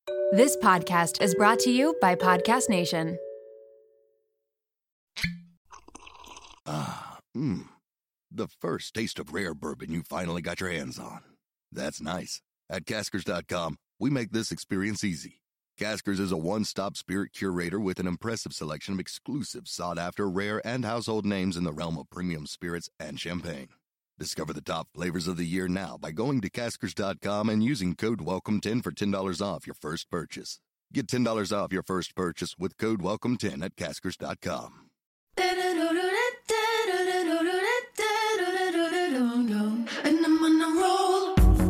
This podcast is brought to you by Podcast Nation. The first taste of rare bourbon you finally got your hands on. That's nice. At Caskers.com, we make this experience easy. Caskers is a one-stop spirit curator with an impressive selection of exclusive, sought-after, rare, and household names in the realm of premium spirits and champagne. Discover the top flavors of the year now by going to Caskers.com and using code WELCOME10 for $10 off your first purchase. Get $10 off your first purchase with code WELCOME10 at Caskers.com. And I'm on a roll.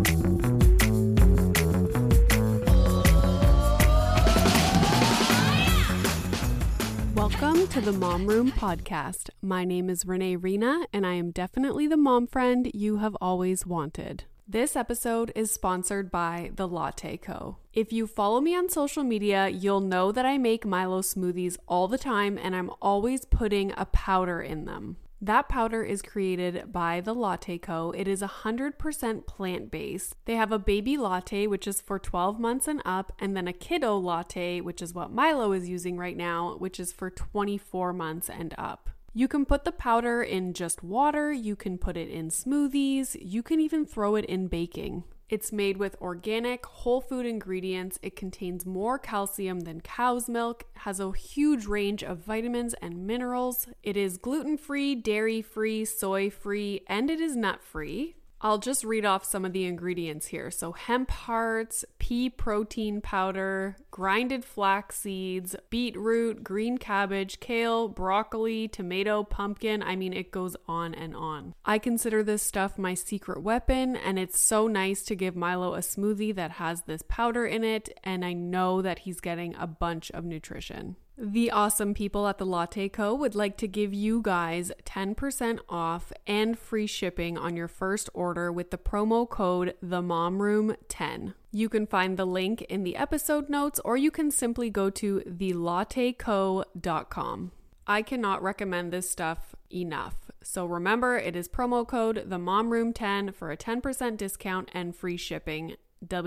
Welcome to the Mom Room Podcast. My name is Renee Rena, and I am definitely the mom friend you have always wanted. This episode is sponsored by The Latte Co. If you follow me on social media, you'll know that I make Milo smoothies all the time, and I'm always putting a powder in them. That powder is created by The Latte Co. It is 100% plant-based. They have a baby latte, which is for 12 months and up, and then a kiddo latte, which is what Milo is using right now, which is for 24 months and up. You can put the powder in just water, you can put it in smoothies, you can even throw it in baking. It's made with organic, whole food ingredients. It contains more calcium than cow's milk, has a huge range of vitamins and minerals. It is gluten-free, dairy-free, soy-free, and it is nut-free. I'll just read off some of the ingredients here. So hemp hearts, pea protein powder, grinded flax seeds, beetroot, green cabbage, kale, broccoli, tomato, pumpkin. I mean, it goes on and on. I consider this stuff my secret weapon, and it's so nice to give Milo a smoothie that has this powder in it, and I know that he's getting a bunch of nutrition. The awesome people at The Latte Co. would like to give you guys 10% off and free shipping on your first order with the promo code TheMomRoom10. You can find the link in the episode notes, or you can simply go to thelatteco.com. I cannot recommend this stuff enough. So remember, it is promo code TheMomRoom10 for a 10% discount and free shipping.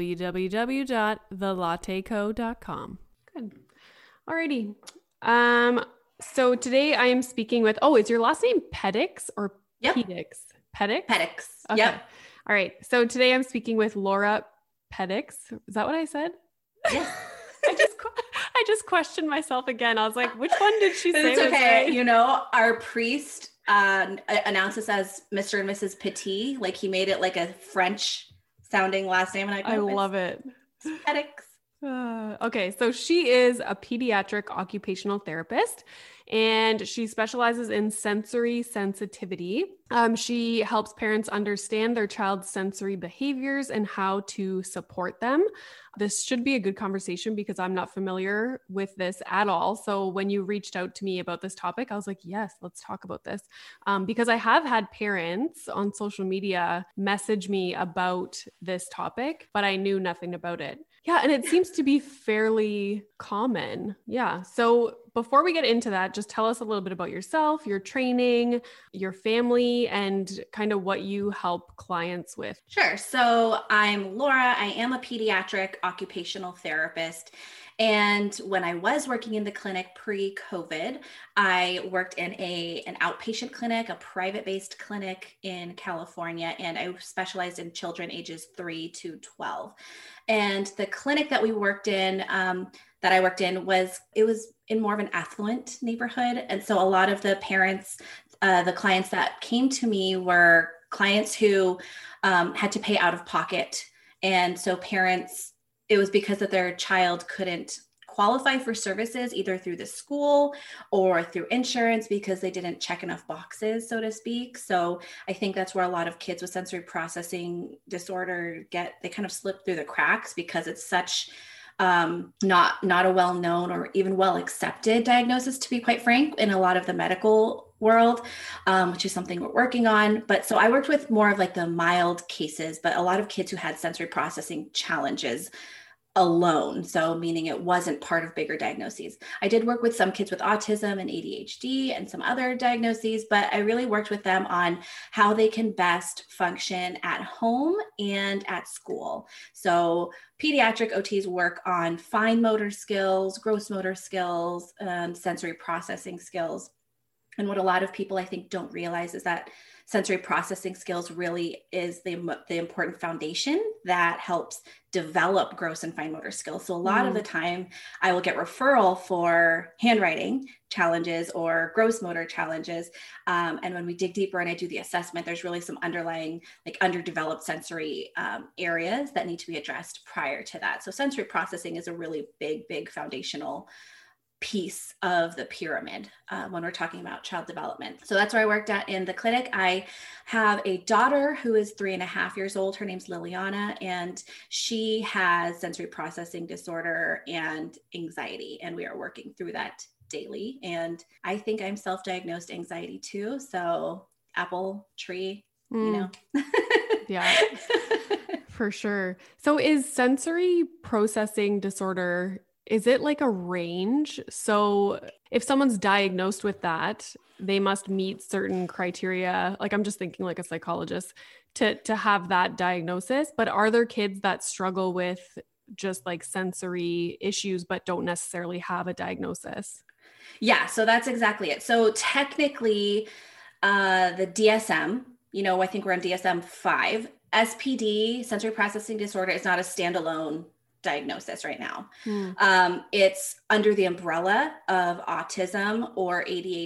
www.thelatteco.com. Good. Alrighty. So today I am speaking with, is your last name Peddix or Pedix? Peddix? Peddix. Okay. Yep. All right. So today I'm speaking with Laura Peddix. Is that what I said? Yeah. I just questioned myself again. I was like, which one did she say? It's okay. Right? You know, our priest announced us as Mr. and Mrs. Petit. Like he made it like a French sounding last name. And I love it. Peddix. Okay, so she is a pediatric occupational therapist, and she specializes in sensory sensitivity. She helps parents understand their child's sensory behaviors and how to support them. This should be a good conversation because I'm not familiar with this at all. So when you reached out to me about this topic, I was like, yes, let's talk about this. Because I have had parents on social media message me about this topic, but I knew nothing about it. Yeah, and it seems to be fairly common. Yeah. So before we get into that, just tell us a little bit about yourself, your training, your family, and kind of what you help clients with. Sure. So I'm Laura. I am a pediatric occupational therapist. And when I was working in the clinic pre-COVID, I worked in an outpatient clinic, a private-based clinic in California, and I specialized in children ages 3 to 12. And the clinic that we worked in, that I worked in was in more of an affluent neighborhood. And so a lot of the parents, the clients that came to me were clients who had to pay out of pocket. And so parents, it was because that their child couldn't qualify for services either through the school or through insurance because they didn't check enough boxes, so to speak. So I think that's where a lot of kids with sensory processing disorder they kind of slip through the cracks because it's such not a well-known or even well-accepted diagnosis, to be quite frank, in a lot of the medical world, which is something we're working on. But so I worked with more of like the mild cases, but a lot of kids who had sensory processing challenges alone. So meaning it wasn't part of bigger diagnoses. I did work with some kids with autism and ADHD and some other diagnoses, but I really worked with them on how they can best function at home and at school. So pediatric OTs work on fine motor skills, gross motor skills, sensory processing skills. And what a lot of people I think don't realize is that sensory processing skills really is the important foundation that helps develop gross and fine motor skills. So a lot of the time I will get referral for handwriting challenges or gross motor challenges. And when we dig deeper and I do the assessment, there's really some underlying like underdeveloped sensory areas that need to be addressed prior to that. So sensory processing is a really big foundational piece of the pyramid when we're talking about child development. So that's where I worked at in the clinic. I have a daughter who is 3.5 years old. Her name's Liliana, and she has sensory processing disorder and anxiety. And we are working through that daily. And I think I'm self-diagnosed anxiety too. So apple tree, you know. Yeah, for sure. So is sensory processing disorder, is it like a range? So if someone's diagnosed with that, they must meet certain criteria. Like I'm just thinking like a psychologist to have that diagnosis. But are there kids that struggle with just like sensory issues, but don't necessarily have a diagnosis? Yeah, so that's exactly it. So technically the DSM, you know, I think we're on DSM-5, SPD, sensory processing disorder, is not a standalone diagnosis right now. It's under the umbrella of autism or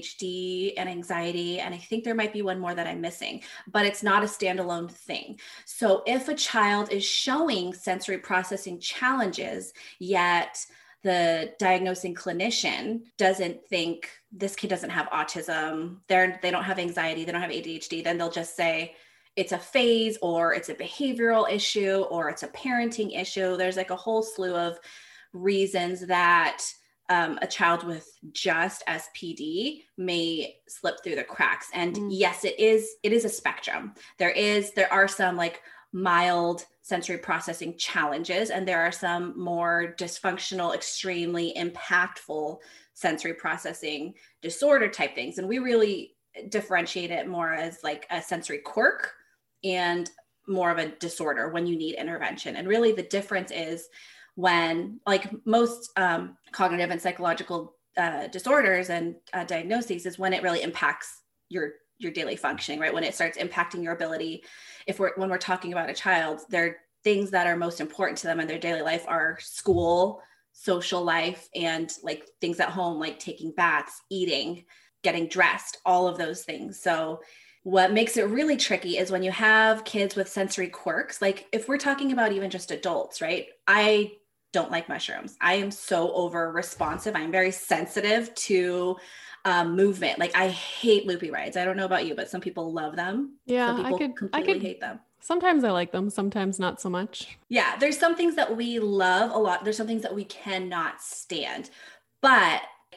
ADHD and anxiety. And I think there might be one more that I'm missing, but it's not a standalone thing. So if a child is showing sensory processing challenges, yet the diagnosing clinician doesn't think this kid doesn't have autism, they don't have anxiety, they don't have ADHD, then they'll just say, it's a phase or it's a behavioral issue or it's a parenting issue. There's like a whole slew of reasons that a child with just SPD may slip through the cracks. And yes, it is a spectrum. There are some like mild sensory processing challenges, and there are some more dysfunctional, extremely impactful sensory processing disorder type things. And we really differentiate it more as like a sensory quirk and more of a disorder when you need intervention. And really the difference is when, like most cognitive and psychological disorders and diagnoses, is when it really impacts your daily functioning, right? When it starts impacting your ability, when we're talking about a child, there are things that are most important to them in their daily life are school, social life, and like things at home, like taking baths, eating, getting dressed, all of those things. So what makes it really tricky is when you have kids with sensory quirks, like if we're talking about even just adults, right? I don't like mushrooms. I am so over responsive. I'm very sensitive to movement. Like I hate loopy rides. I don't know about you, but some people love them. Yeah, some people completely hate them. Sometimes I like them, sometimes not so much. Yeah, there's some things that we love a lot. There's some things that we cannot stand, but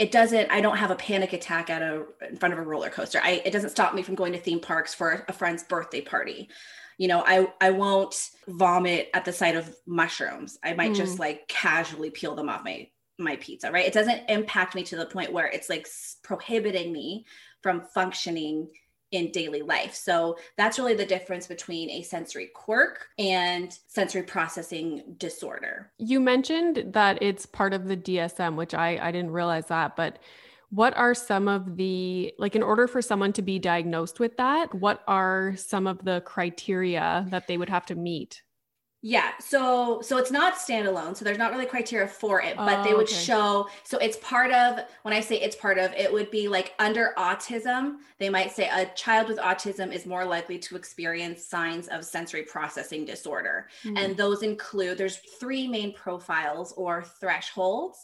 I don't have a panic attack in front of a roller coaster. It doesn't stop me from going to theme parks for a friend's birthday party. You know, I won't vomit at the sight of mushrooms. I might just like casually peel them off my pizza, right? It doesn't impact me to the point where it's like prohibiting me from functioning in daily life. So that's really the difference between a sensory quirk and sensory processing disorder. You mentioned that it's part of the DSM, which I didn't realize that, but what are some of the, like in order for someone to be diagnosed with that, what are some of the criteria that they would have to meet? Yeah. So it's not standalone. So there's not really criteria for it, but they would show, so it's part of, when I say it's part of, it would be like under autism, they might say a child with autism is more likely to experience signs of sensory processing disorder. And those include, there's 3 main profiles or thresholds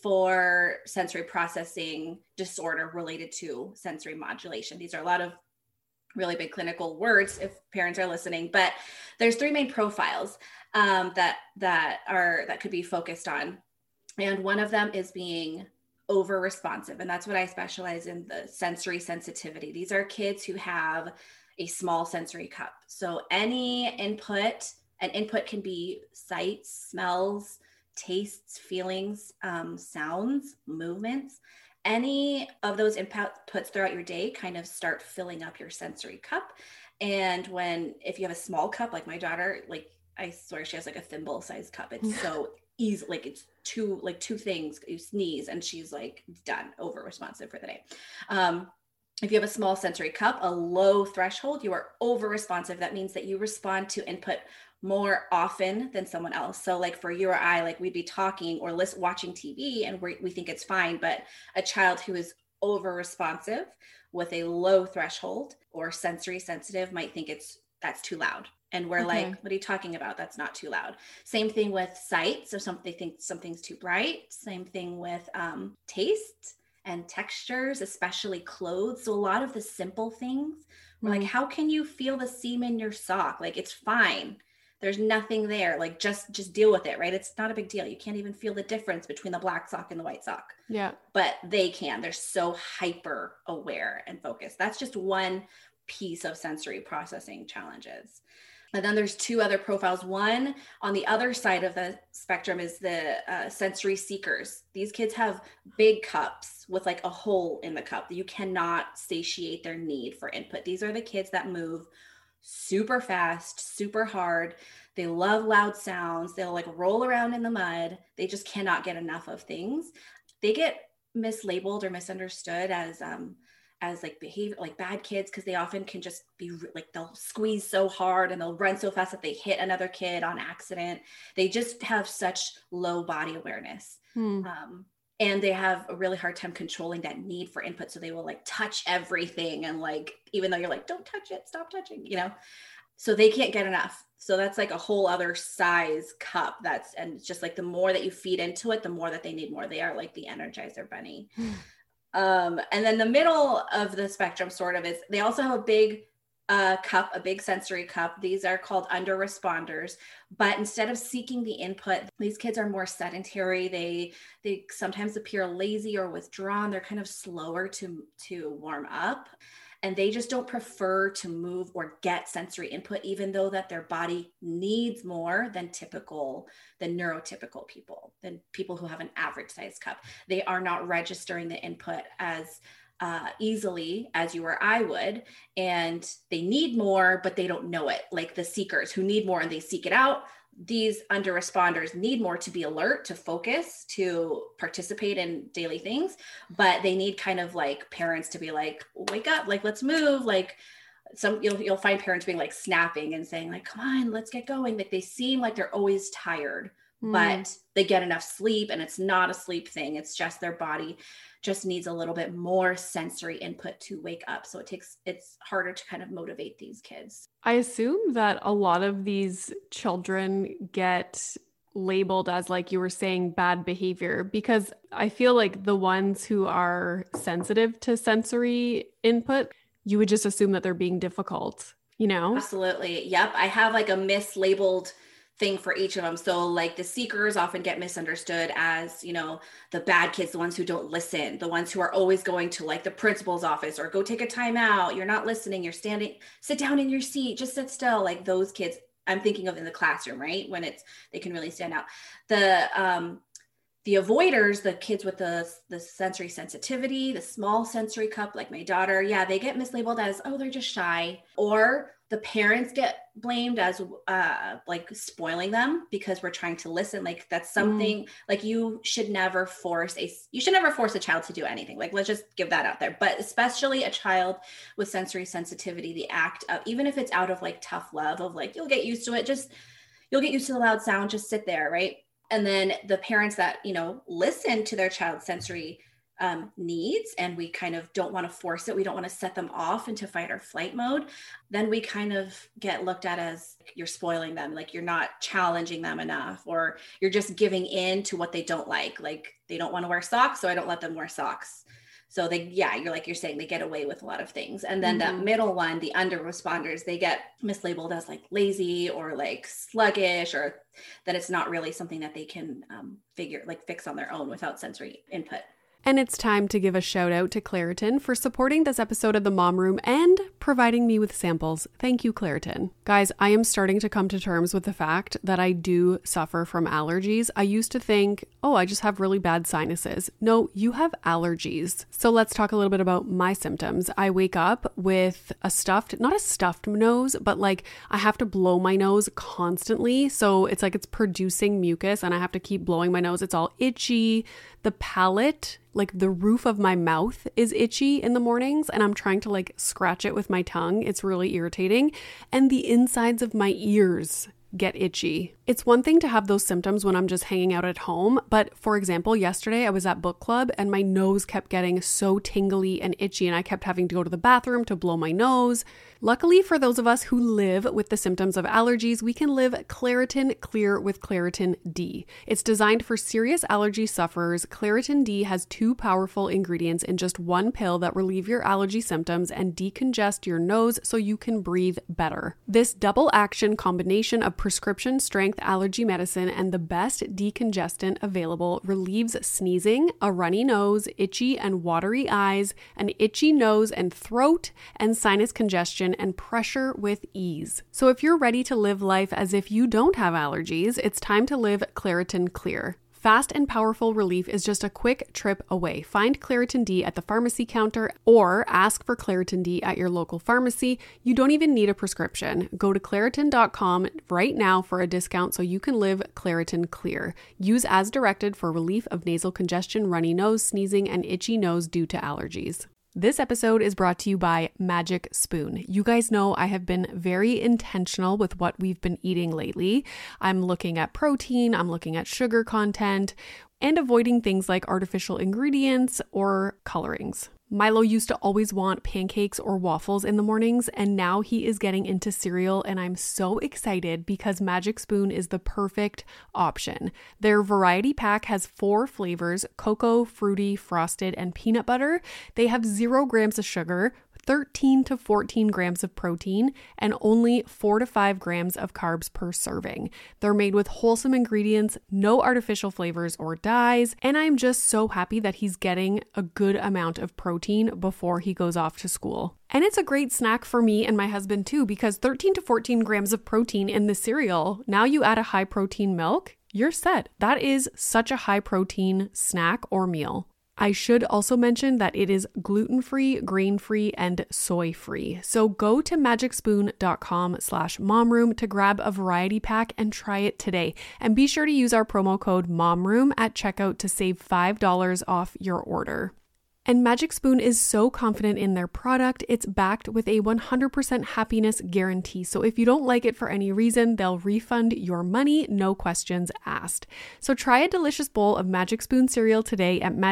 for sensory processing disorder related to sensory modulation. These are a lot of really big clinical words if parents are listening, but there's 3 main profiles that could be focused on. And one of them is being over responsive. And that's what I specialize in, the sensory sensitivity. These are kids who have a small sensory cup. So any input, an input can be sights, smells, tastes, feelings, sounds, movements, any of those inputs throughout your day kind of start filling up your sensory cup. And if you have a small cup, like my daughter, like I swear she has like a thimble sized cup. It's so easy. Like it's two things, you sneeze and she's like done, over responsive for the day. If you have a small sensory cup, a low threshold, you are over responsive. That means that you respond to input more often than someone else. So like for you or I, like we'd be talking or watching TV and we think it's fine, but a child who is over responsive with a low threshold or sensory sensitive might think that's too loud. And we're like, what are you talking about? That's not too loud. Same thing with sight. So they think something's too bright. Same thing with taste and textures, especially clothes. So a lot of the simple things, we're like, how can you feel the seam in your sock? Like, it's fine. There's nothing there. Like, just deal with it, right? It's not a big deal. You can't even feel the difference between the black sock and the white sock. Yeah. But they can. They're so hyper aware and focused. That's just one piece of sensory processing challenges. And then there's two other profiles. One on the other side of the spectrum is the sensory seekers. These kids have big cups with like a hole in the cup. You cannot satiate their need for input. These are the kids that move super fast, super hard. They love loud sounds. They'll like roll around in the mud. They just cannot get enough of things. They get mislabeled or misunderstood as like behavior, like bad kids, because they often can just be like, they'll squeeze so hard and they'll run so fast that they hit another kid on accident. They just have such low body awareness. And they have a really hard time controlling that need for input. So they will like touch everything. And like, even though you're like, don't touch it, stop touching, so they can't get enough. So that's like a whole other size cup. And it's just like, the more that you feed into it, the more that they need more. They are like the Energizer bunny. And then the middle of the spectrum sort of is, they also have a big cup, a big sensory cup. These are called under responders, but instead of seeking the input, these kids are more sedentary. They sometimes appear lazy or withdrawn. They're kind of slower to warm up. And they just don't prefer to move or get sensory input, even though that their body needs more than neurotypical people, than people who have an average size cup. They are not registering the input as easily as you or I would. And they need more, but they don't know it. Like the seekers who need more and they seek it out. These under responders need more to be alert, to focus, to participate in daily things, but they need kind of like parents to be like, wake up, like, let's move. Like you'll find parents being like snapping and saying like, come on, let's get going. Like they seem like they're always tired, but they get enough sleep, and it's not a sleep thing. It's just their body just needs a little bit more sensory input to wake up. So it's harder to kind of motivate these kids. I assume that a lot of these children get labeled as, like you were saying, bad behavior, because I feel like the ones who are sensitive to sensory input, you would just assume that they're being difficult, Absolutely. Yep. I have like a mislabeled thing for each of them. So like the seekers often get misunderstood as, the bad kids, the ones who don't listen, the ones who are always going to like the principal's office or go take a time out. You're not listening. You're standing, sit down in your seat, just sit still. Like those kids I'm thinking of in the classroom, right? When they can really stand out. The avoiders, the kids with the sensory sensitivity, the small sensory cup, like my daughter, yeah, they get mislabeled as, oh, they're just shy. Or the parents get blamed as like spoiling them because we're trying to listen. Like that's something like you should never force a child to do anything. Like, let's just give that out there. But especially a child with sensory sensitivity, the act of, even if it's out of like tough love of like, you'll get used to it. You'll get used to the loud sound, just sit there. Right. And then the parents that, listen to their child's sensory needs, and we kind of don't want to force it. We don't want to set them off into fight or flight mode. Then we kind of get looked at as you're spoiling them. Like you're not challenging them enough, or you're just giving in to what they don't like. Like they don't want to wear socks, so I don't let them wear socks. So you're saying they get away with a lot of things. And then that middle one, the under responders, they get mislabeled as like lazy or like sluggish, or that it's not really something that they can fix on their own without sensory input. And it's time to give a shout out to Claritin for supporting this episode of the Mom Room and providing me with samples. Thank you, Claritin. Guys, I am starting to come to terms with the fact that I do suffer from allergies. I used to think, oh, I just have really bad sinuses. No, you have allergies. So let's talk a little bit about my symptoms. I wake up with not a stuffed nose, but like I have to blow my nose constantly. So it's like it's producing mucus and I have to keep blowing my nose. It's all itchy. The palate, like the roof of my mouth is itchy in the mornings and I'm trying to like scratch it with my tongue. It's really irritating. And the insides of my ears get itchy. It's one thing to have those symptoms when I'm just hanging out at home, but for example, yesterday I was at book club and my nose kept getting so tingly and itchy and I kept having to go to the bathroom to blow my nose. Luckily for those of us who live with the symptoms of allergies, we can live Claritin Clear with Claritin D. It's designed for serious allergy sufferers. Claritin D has 2 powerful ingredients in just 1 pill that relieve your allergy symptoms and decongest your nose so you can breathe better. This double action combination of prescription strength allergy medicine and the best decongestant available relieves sneezing, a runny nose, itchy and watery eyes, an itchy nose and throat, and sinus congestion and pressure with ease. So if you're ready to live life as if you don't have allergies, it's time to live Claritin Clear. Fast and powerful relief is just a quick trip away. Find Claritin D at the pharmacy counter or ask for Claritin D at your local pharmacy. You don't even need a prescription. Go to Claritin.com right now for a discount so you can live Claritin Clear. Use as directed for relief of nasal congestion, runny nose, sneezing, and itchy nose due to allergies. This episode is brought to you by Magic Spoon. You guys know I have been very intentional with what we've been eating lately. I'm looking at protein, I'm looking at sugar content, and avoiding things like artificial ingredients or colorings. Milo used to always want pancakes or waffles in the mornings, and now he is getting into cereal, and I'm so excited because Magic Spoon is the perfect option. Their variety pack has 4 flavors: cocoa, fruity, frosted, and peanut butter. They have 0 grams of sugar, 13 to 14 grams of protein, and only 4 to 5 grams of carbs per serving. They're made with wholesome ingredients, no artificial flavors or dyes, and I'm just so happy that he's getting a good amount of protein before he goes off to school. And it's a great snack for me and my husband too, because 13 to 14 grams of protein in the cereal, now you add a high protein milk, you're set. That is such a high protein snack or meal. I should also mention that it is gluten-free, grain-free, and soy-free. So go to magicspoon.com/momroom to grab a variety pack and try it today. And be sure to use our promo code MOMROOM at checkout to save $5 off your order. And Magic Spoon is so confident in their product, it's backed with a 100% happiness guarantee. So if you don't like it for any reason, they'll refund your money, no questions asked. So try a delicious bowl of Magic Spoon cereal today at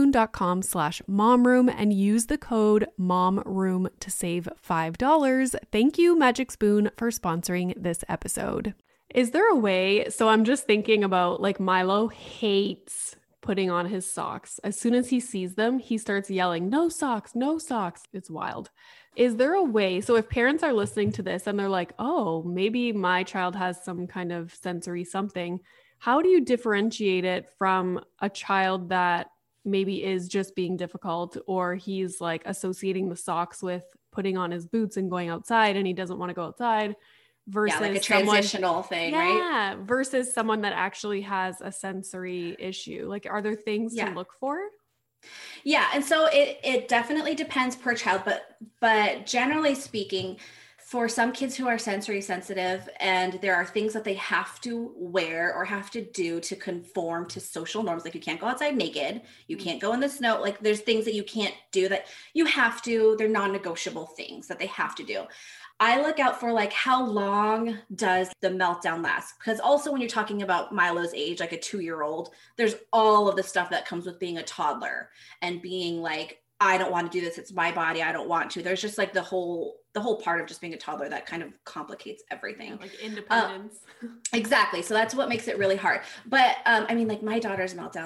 magicspoon.com/momroom and use the code MOMROOM to save $5. Thank you, Magic Spoon, for sponsoring this episode. Is there a way, so I'm just thinking about like Milo hates putting on his socks. As soon as he sees them, he starts yelling, "No socks, no socks." It's wild. Is there a way, so if parents are listening to this and they're like, oh, maybe my child has some kind of sensory something, how do you differentiate it from a child that maybe is just being difficult, or he's like associating the socks with putting on his boots and going outside and he doesn't want to go outside? Versus like a transitional thing, right? Yeah, versus someone that actually has a sensory issue. Like, are there things to look for? Yeah, and so it definitely depends per child, but generally speaking, for some kids who are sensory sensitive and there are things that they have to wear or have to do to conform to social norms, like you can't go outside naked, you can't go in the snow, like there's things that you can't do that you have to, they're non-negotiable things that they have to do. I look out for like, how long does the meltdown last? Because also when you're talking about Milo's age, like a 2-year-old, there's all of the stuff that comes with being a toddler and being like, I don't want to do this. It's my body. I don't want to. There's just like the whole part of just being a toddler that kind of complicates everything. Yeah, like independence. Exactly. So that's what makes it really hard. But I mean, like my daughter's meltdowns,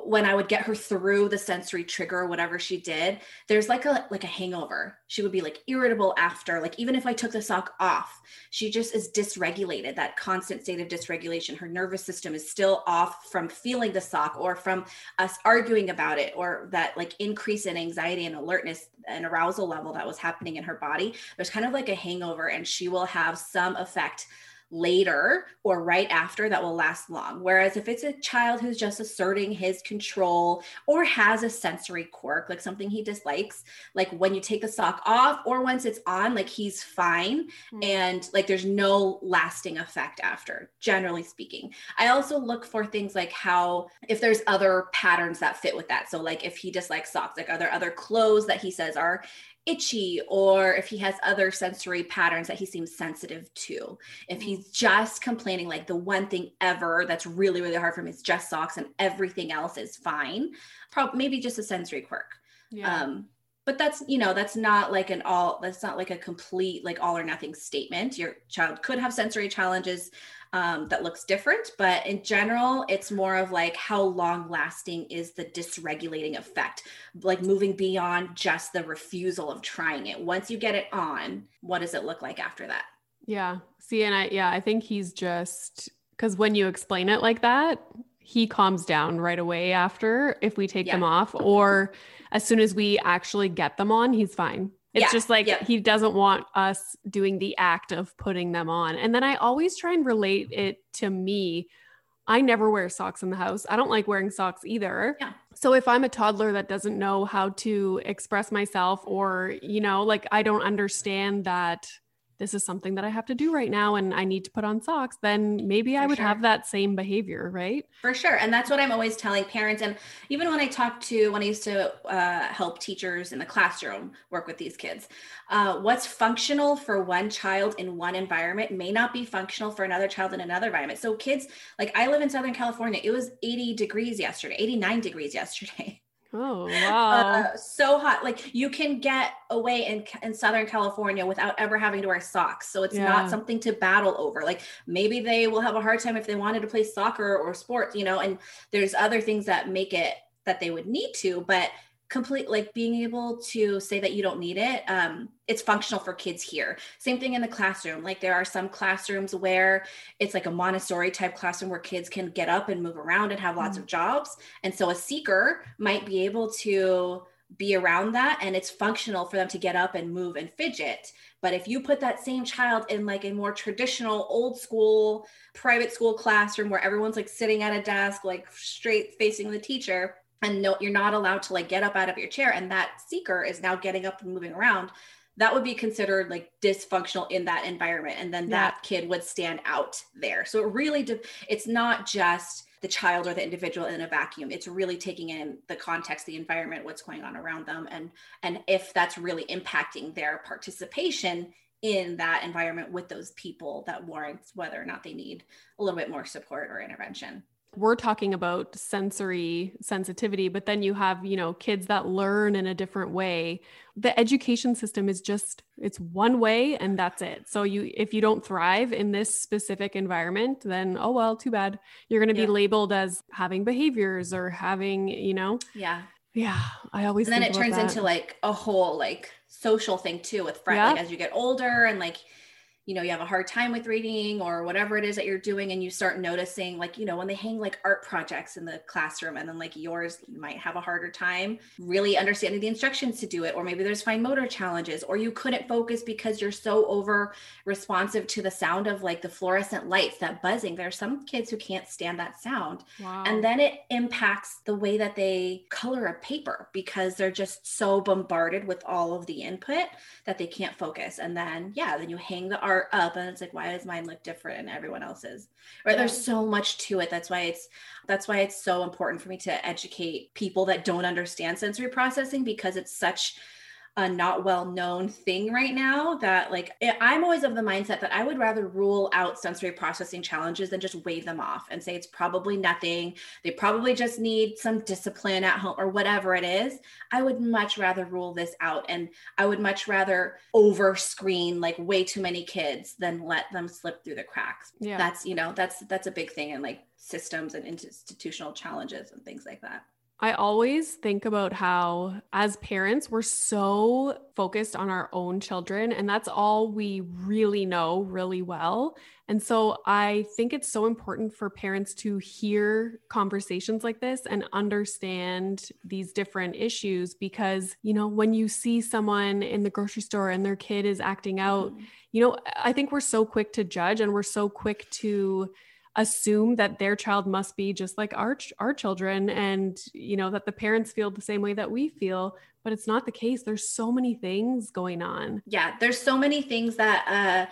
when I would get her through the sensory trigger, whatever she did, there's like a hangover. She would be like irritable after, like even if I took the sock off, she just is dysregulated, that constant state of dysregulation. Her nervous system is still off from feeling the sock or from us arguing about it, or that like increase in anxiety and alertness and arousal level that was happening in her body. There's kind of like a hangover, and she will have some effect later or right after that will last long. Whereas if it's a child who's just asserting his control or has a sensory quirk, like something he dislikes, like when you take the sock off or once it's on, like he's fine. And like there's no lasting effect after, generally speaking. I also look for things like how, if there's other patterns that fit with that. So like if he dislikes socks, like are there other clothes that he says are itchy, or if he has other sensory patterns that he seems sensitive to. If he's just complaining, like the one thing ever that's really, really hard for him is just socks and everything else is fine, maybe just a sensory quirk. Yeah. But that's, that's not like that's not like a complete, like all or nothing statement. Your child could have sensory challenges that looks different, but in general, it's more of like how long lasting is the dysregulating effect, like moving beyond just the refusal of trying it. Once you get it on, what does it look like after that? Yeah. See, and I think he's just, because when you explain it like that, he calms down right away after if we take them off, or as soon as we actually get them on, he's fine. It's just like, he doesn't want us doing the act of putting them on. And then I always try and relate it to me. I never wear socks in the house. I don't like wearing socks either. Yeah. So if I'm a toddler that doesn't know how to express myself, or, like I don't understand that this is something that I have to do right now and I need to put on socks, then maybe I would have that same behavior, right? For sure. And that's what I'm always telling parents. And even when I used to help teachers in the classroom work with these kids, what's functional for one child in one environment may not be functional for another child in another environment. So kids, like I live in Southern California, it was 89 degrees yesterday. Oh, wow. So hot. Like you can get away in Southern California without ever having to wear socks. So it's not something to battle over. Like maybe they will have a hard time if they wanted to play soccer or sports, and there's other things that make it that they would need to, but like being able to say that you don't need it. It's functional for kids here. Same thing in the classroom. Like there are some classrooms where it's like a Montessori type classroom where kids can get up and move around and have lots of jobs. And so a seeker might be able to be around that, and it's functional for them to get up and move and fidget. But if you put that same child in like a more traditional old school private school classroom where everyone's like sitting at a desk, like straight facing the teacher, and no, you're not allowed to like get up out of your chair, and that seeker is now getting up and moving around, that would be considered like dysfunctional in that environment. And then that kid would stand out there. So it really, it's not just the child or the individual in a vacuum. It's really taking in the context, the environment, what's going on around them. And if that's really impacting their participation in that environment with those people, that warrants whether or not they need a little bit more support or intervention. We're talking about sensory sensitivity, but then you have, kids that learn in a different way. The education system is it's one way and that's it. So if you don't thrive in this specific environment, then, oh, well, too bad. You're going to be labeled as having behaviors or having, Yeah. I always, and then it turns into like a whole like social thing too with friends, like as you get older and like, you have a hard time with reading or whatever it is that you're doing. And you start noticing like, when they hang like art projects in the classroom and then like yours, you might have a harder time really understanding the instructions to do it. Or maybe there's fine motor challenges, or you couldn't focus because you're so over responsive to the sound of like the fluorescent lights, that buzzing. There are some kids who can't stand that sound. Wow. And then it impacts the way that they color a paper because they're just so bombarded with all of the input that they can't focus. And then, then you hang the art up and it's like, why does mine look different and everyone else's? Right? There's so much to it. That's why it's so important for me to educate people that don't understand sensory processing, because it's such a not well-known thing right now that like, I'm always of the mindset that I would rather rule out sensory processing challenges than just wave them off and say it's probably nothing. They probably just need some discipline at home or whatever it is. I would much rather rule this out. And I would much rather over screen like way too many kids than let them slip through the cracks. Yeah. That's a big thing in like systems and institutional challenges and things like that. I always think about how, as parents, we're so focused on our own children, and that's all we really know really well. And so I think it's so important for parents to hear conversations like this and understand these different issues because, when you see someone in the grocery store and their kid is acting out, I think we're so quick to judge and we're so quick to assume that their child must be just like our children and, that the parents feel the same way that we feel, but it's not the case. There's so many things going on. Yeah. There's so many things that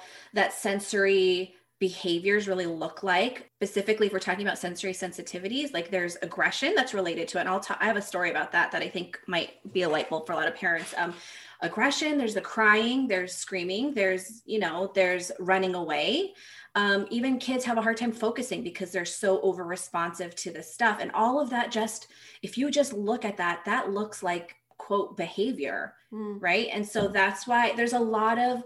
sensory behaviors really look like. Specifically, if we're talking about sensory sensitivities, like there's aggression that's related to it. And I have a story about that I think might be a light bulb for a lot of parents. Aggression, there's the crying, there's screaming, there's running away. Even kids have a hard time focusing because they're so over responsive to this stuff. And all of that, if you just look at that looks like quote behavior, right? And so that's why there's a lot of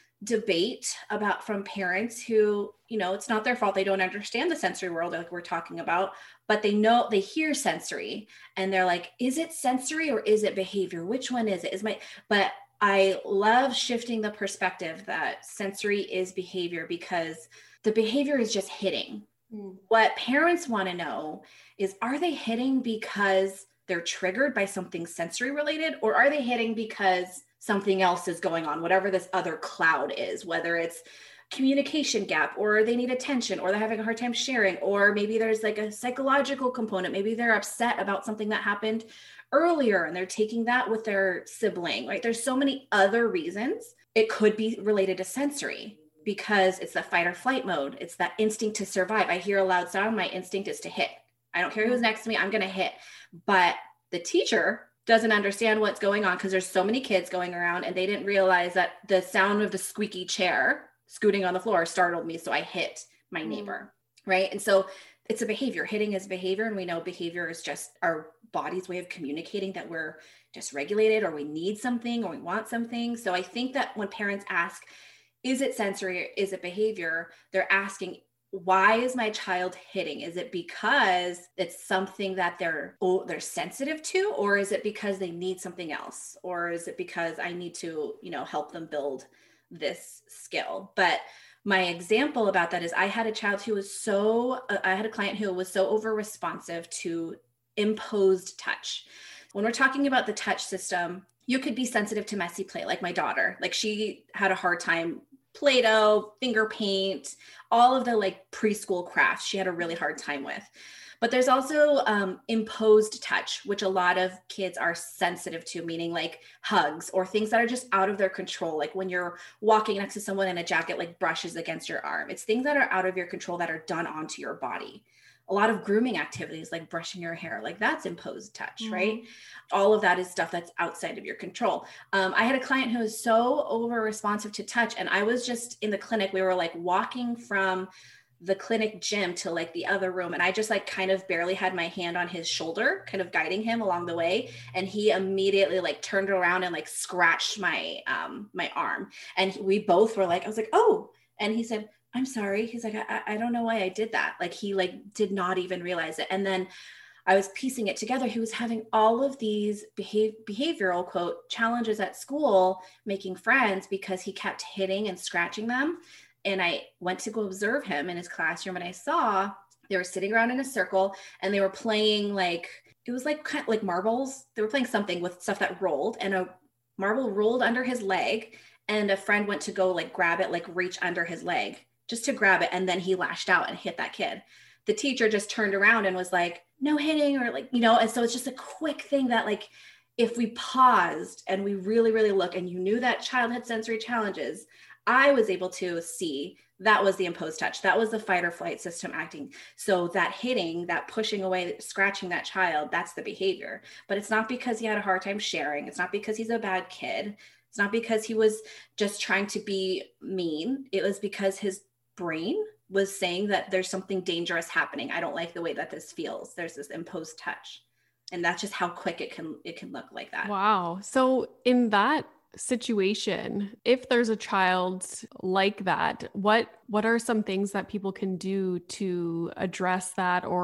debate from parents who, it's not their fault. They don't understand the sensory world like we're talking about, but they hear sensory and they're like, is it sensory or is it behavior? Which one is it? But I love shifting the perspective that sensory is behavior because the behavior is just hitting. What parents want to know is, are they hitting because they're triggered by something sensory related, or are they hitting because something else is going on, whatever this other cloud is, whether it's communication gap, or they need attention, or they're having a hard time sharing, or maybe there's like a psychological component. Maybe they're upset about something that happened earlier and they're taking that with their sibling, right? There's so many other reasons. It could be related to sensory because it's the fight or flight mode. It's that instinct to survive. I hear a loud sound. My instinct is to hit. I don't care who's next to me. I'm going to hit. But the teacher doesn't understand what's going on because there's so many kids going around and they didn't realize that the sound of the squeaky chair scooting on the floor startled me. So I hit my neighbor, right? And so it's a behavior. Hitting is behavior. And we know behavior is just our body's way of communicating that we're dysregulated or we need something or we want something. So I think that when parents ask, is it sensory or is it behavior? They're asking, why is my child hitting? Is it because it's something that they're sensitive to, or is it because they need something else? Or is it because I need to, help them build this skill? But my example about that is I had a client who was so over responsive to imposed touch. When we're talking about the touch system, you could be sensitive to messy play, like my daughter. Like she had a hard time Play-Doh, finger paint, all of the like preschool crafts she had a really hard time with. But there's also imposed touch, which a lot of kids are sensitive to, meaning like hugs or things that are just out of their control. Like when you're walking next to someone and a jacket like brushes against your arm. It's things that are out of your control that are done onto your body. A lot of grooming activities like brushing your hair, like that's imposed touch, right? All of that is stuff that's outside of your control. I had a client who was so over responsive to touch, and I was just in the clinic. We were like walking from the clinic gym to like the other room. And I just like kind of barely had my hand on his shoulder, kind of guiding him along the way. And he immediately like turned around and like scratched my arm. And we both were like, I was like, oh, and he said, I'm sorry. He's like, I don't know why I did that. Like he like did not even realize it. And then I was piecing it together. He was having all of these behavioral quote challenges at school, making friends because he kept hitting and scratching them. And I went to go observe him in his classroom and I saw they were sitting around in a circle and they were playing like, it was like kind of like marbles. They were playing something with stuff that rolled, and a marble rolled under his leg and a friend went to go like grab it, like reach under his leg just to grab it. And then he lashed out and hit that kid. The teacher just turned around and was like, no hitting, or like, and so it's just a quick thing that like, if we paused and we really, really look and you knew that child had sensory challenges, I was able to see that was the imposed touch. That was the fight or flight system acting. So that hitting, that pushing away, scratching that child, that's the behavior. But it's not because he had a hard time sharing. It's not because he's a bad kid. It's not because he was just trying to be mean. It was because his brain was saying that there's something dangerous happening. I don't like the way that this feels. There's this imposed touch. And that's just how quick it can look like that. Wow. So in that situation, if there's a child like that, what are some things that people can do to address that or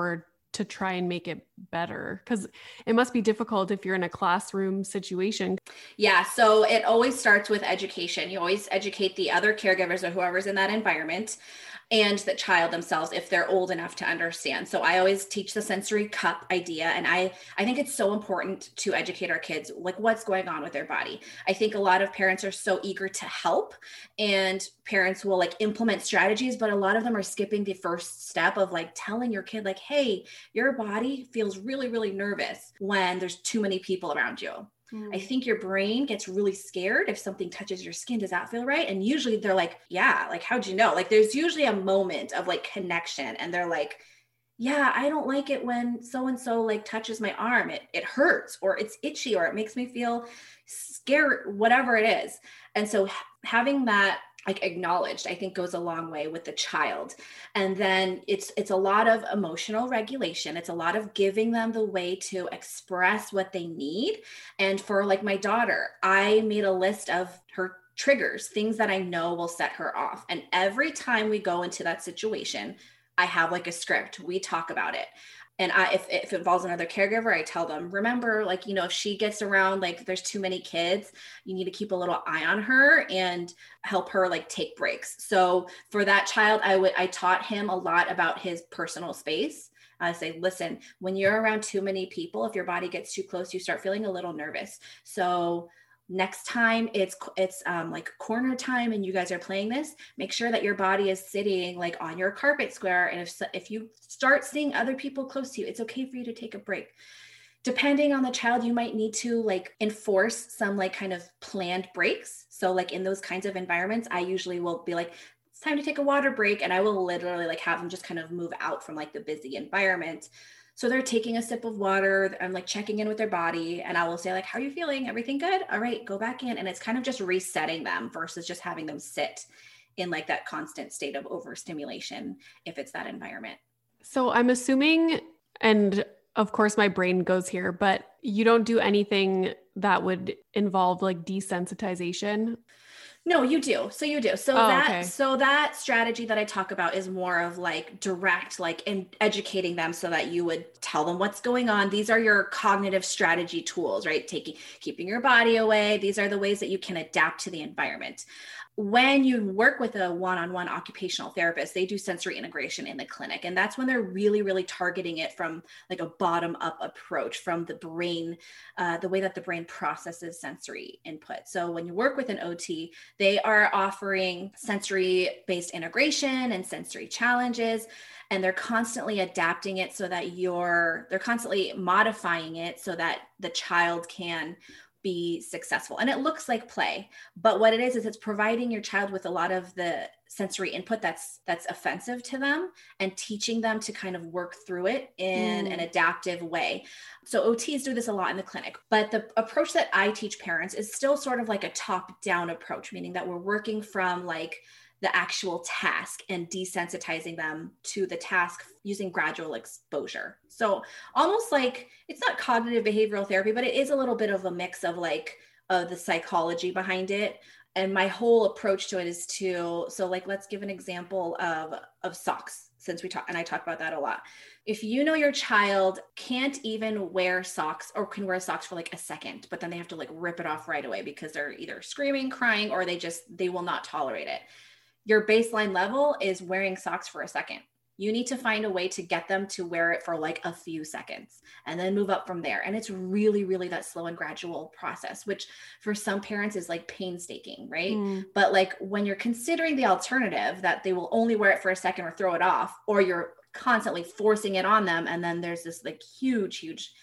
to try and make it better? Because it must be difficult if you're in a classroom situation. Yeah. So it always starts with education. You always educate the other caregivers or whoever's in that environment and the child themselves if they're old enough to understand. So I always teach the sensory cup idea. And I think it's so important to educate our kids, like what's going on with their body. I think a lot of parents are so eager to help, and parents will like implement strategies, but a lot of them are skipping the first step of like telling your kid like, hey, your body feels really, really nervous when there's too many people around you. I think your brain gets really scared if something touches your skin. Does that feel right? And usually they're like, yeah, like, how'd you know? Like, there's usually a moment of like connection, and they're like, yeah, I don't like it when so-and-so like touches my arm. It hurts, or it's itchy, or it makes me feel scared, whatever it is. And so having that like acknowledged, I think goes a long way with the child. And then it's a lot of emotional regulation. It's a lot of giving them the way to express what they need. And for like my daughter, I made a list of her triggers, things that I know will set her off. And every time we go into that situation, I have like a script. We talk about it. And if it involves another caregiver, I tell them, remember, like, you know, if she gets around, like there's too many kids, you need to keep a little eye on her and help her like take breaks. So for that child, I taught him a lot about his personal space. I say, listen, when you're around too many people, if your body gets too close, you start feeling a little nervous. So next time it's like corner time and you guys are playing this, make sure that your body is sitting like on your carpet square. And if you start seeing other people close to you, it's okay for you to take a break. Depending on the child, you might need to like enforce some like kind of planned breaks. So like in those kinds of environments, I usually will be like, it's time to take a water break. And I will literally like have them just kind of move out from like the busy environment. So they're taking a sip of water. I'm like checking in with their body, and I will say like, how are you feeling? Everything good? All right, go back in. And it's kind of just resetting them versus just having them sit in like that constant state of overstimulation if it's that environment. So I'm assuming, and of course my brain goes here, but you don't do anything that would involve like desensitization? No, you do. So you do. So okay. So that strategy that I talk about is more of like direct, like in educating them so that you would tell them what's going on. These are your cognitive strategy tools, right? Keeping your body away. These are the ways that you can adapt to the environment. When you work with a one-on-one occupational therapist, they do sensory integration in the clinic. And that's when they're really, really targeting it from like a bottom-up approach from the brain, the way that the brain processes sensory input. So when you work with an OT, they are offering sensory-based integration and sensory challenges. And they're constantly adapting it so that they're constantly modifying it so that the child can be successful. And it looks like play, but what it is it's providing your child with a lot of the sensory input that's offensive to them and teaching them to kind of work through it in an adaptive way. So OTs do this a lot in the clinic, but the approach that I teach parents is still sort of like a top-down approach, meaning that we're working from like the actual task and desensitizing them to the task using gradual exposure. So almost like it's not cognitive behavioral therapy, but it is a little bit of a mix of like the psychology behind it. And my whole approach to it is so like, let's give an example of socks, since I talk about that a lot. If you know your child can't even wear socks or can wear socks for like a second, but then they have to like rip it off right away because they're either screaming, crying, or they will not tolerate it. Your baseline level is wearing socks for a second. You need to find a way to get them to wear it for like a few seconds and then move up from there. And it's really, really that slow and gradual process, which for some parents is like painstaking, right? But like when you're considering the alternative that they will only wear it for a second or throw it off, or you're constantly forcing it on them, and then there's this like huge,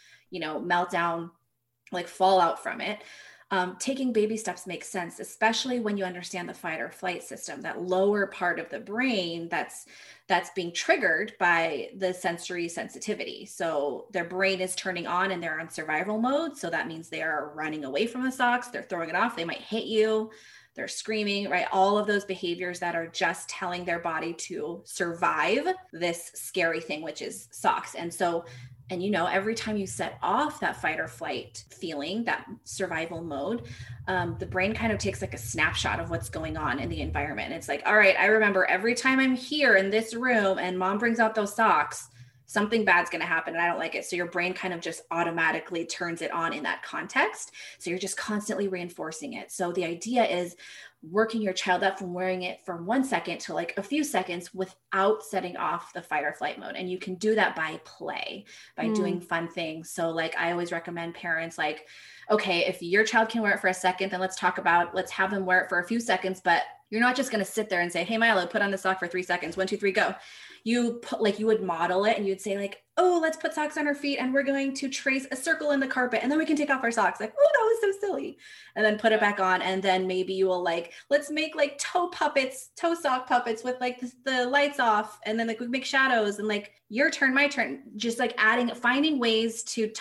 meltdown, like fallout from it. Taking baby steps makes sense, especially when you understand the fight or flight system, that lower part of the brain that's being triggered by the sensory sensitivity. So their brain is turning on and they're on survival mode. So that means they are running away from the socks. They're throwing it off. They might hit you. They're screaming, right? All of those behaviors that are just telling their body to survive this scary thing, which is socks. And every time you set off that fight or flight feeling, that survival mode, the brain kind of takes like a snapshot of what's going on in the environment. It's like, all right, I remember every time I'm here in this room and mom brings out those socks, something bad's going to happen and I don't like it. So your brain kind of just automatically turns it on in that context. So you're just constantly reinforcing it. So the idea is working your child up from wearing it for 1 second to like a few seconds without setting off the fight or flight mode. And you can do that by play, by doing fun things. So like I always recommend parents like, okay, if your child can wear it for a second, then let's have them wear it for a few seconds, but you're not just going to sit there and say, hey, Milo, put on the sock for 3 seconds. 1, 2, 3, go. You would model it and you'd say like, oh, let's put socks on her feet and we're going to trace a circle in the carpet and then we can take off our socks. Like, oh, that was so silly. And then put it back on. And then maybe you will like, let's make like toe sock puppets with like the lights off. And then like we make shadows and like your turn, my turn, just like finding ways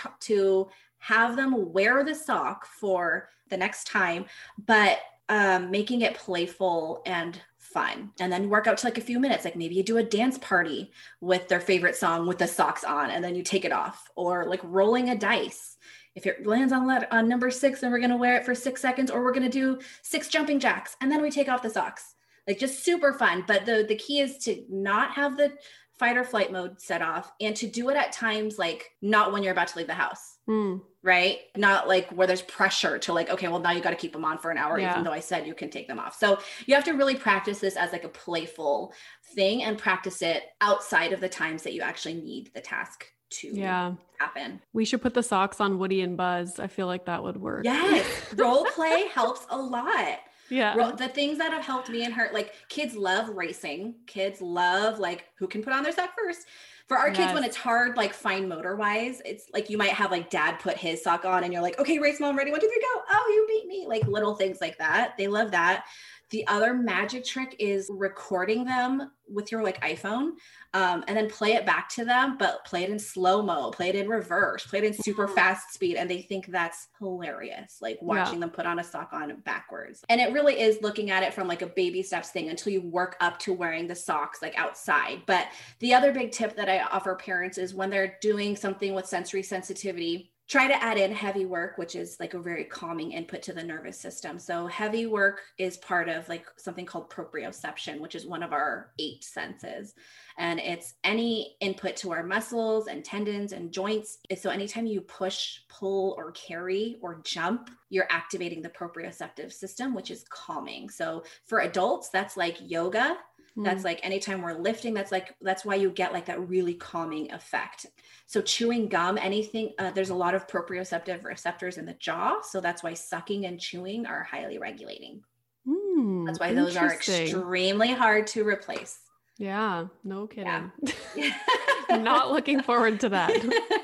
to have them wear the sock for the next time, but making it playful and fun. And then work out to like a few minutes. Like maybe you do a dance party with their favorite song with the socks on and then you take it off, or like rolling a dice. If it lands on number 6, then we're going to wear it for 6 seconds, or we're going to do 6 jumping jacks and then we take off the socks. Like just super fun. But the key is to not have the fight or flight mode set off and to do it at times, like not when you're about to leave the house. Right? Not like where there's pressure to like, okay, well now you got to keep them on for an hour, even though I said you can take them off. So you have to really practice this as like a playful thing and practice it outside of the times that you actually need the task to happen. We should put the socks on Woody and Buzz. I feel like that would work. Yes. Role play helps a lot. Yeah. The things that have helped me and her, like kids love racing. Kids love like who can put on their sock first. For our kids, when it's hard, like fine motor wise, it's like you might have like dad put his sock on and you're like, okay, race mom, ready, 1, 2, 3, go. Oh, you beat me. Like little things like that. They love that. The other magic trick is recording them with your like iPhone and then play it back to them, but play it in slow-mo, play it in reverse, play it in super fast speed. And they think that's hilarious, like watching them put on a sock on backwards. And it really is looking at it from like a baby steps thing until you work up to wearing the socks like outside. But the other big tip that I offer parents is when they're doing something with sensory sensitivity, try to add in heavy work, which is like a very calming input to the nervous system. So heavy work is part of like something called proprioception, which is one of our 8 senses. And it's any input to our muscles and tendons and joints. So anytime you push, pull, or carry or jump, you're activating the proprioceptive system, which is calming. So for adults, that's like yoga. That's like anytime we're lifting, that's why you get like that really calming effect. So chewing gum, anything, there's a lot of proprioceptive receptors in the jaw. So that's why sucking and chewing are highly regulating. That's why those are extremely hard to replace. Yeah, no kidding. Yeah. Not looking forward to that.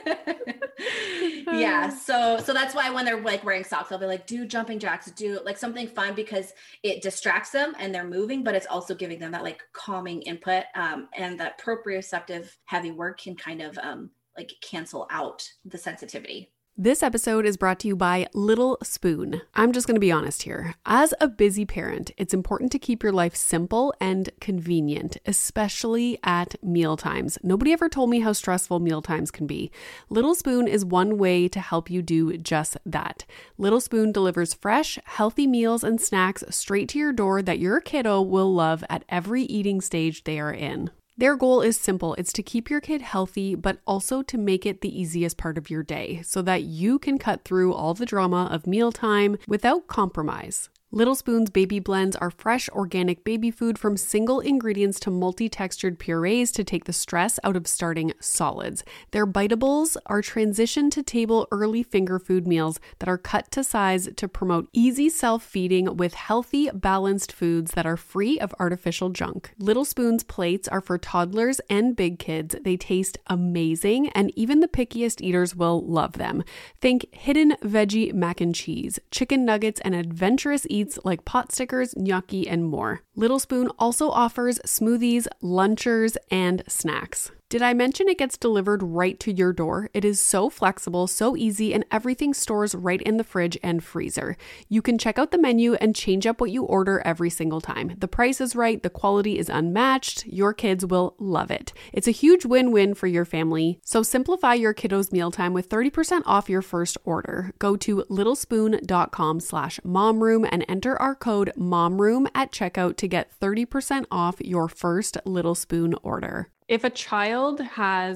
Yeah. So that's why when they're like wearing socks, they'll be like, do jumping jacks, do like something fun because it distracts them and they're moving, but it's also giving them that like calming input. And that proprioceptive heavy work can kind of like cancel out the sensitivity. This episode is brought to you by Little Spoon. I'm just going to be honest here. As a busy parent, it's important to keep your life simple and convenient, especially at mealtimes. Nobody ever told me how stressful mealtimes can be. Little Spoon is one way to help you do just that. Little Spoon delivers fresh, healthy meals and snacks straight to your door that your kiddo will love at every eating stage they are in. Their goal is simple. It's to keep your kid healthy, but also to make it the easiest part of your day so that you can cut through all the drama of mealtime without compromise. Little Spoon's baby blends are fresh, organic baby food from single ingredients to multi-textured purees to take the stress out of starting solids. Their biteables are transition to table early finger food meals that are cut to size to promote easy self-feeding with healthy, balanced foods that are free of artificial junk. Little Spoon's plates are for toddlers and big kids. They taste amazing, and even the pickiest eaters will love them. Think hidden veggie mac and cheese, chicken nuggets, and adventurous eats like pot stickers, gnocchi, and more. Little Spoon also offers smoothies, lunchers, and snacks. Did I mention it gets delivered right to your door? It is so flexible, so easy, and everything stores right in the fridge and freezer. You can check out the menu and change up what you order every single time. The price is right, the quality is unmatched, your kids will love it. It's a huge win-win for your family. So simplify your kiddos' mealtime with 30% off your first order. Go to littlespoon.com/momroom and enter our code MOMROOM at checkout to get 30% off your first Little Spoon order. If a child has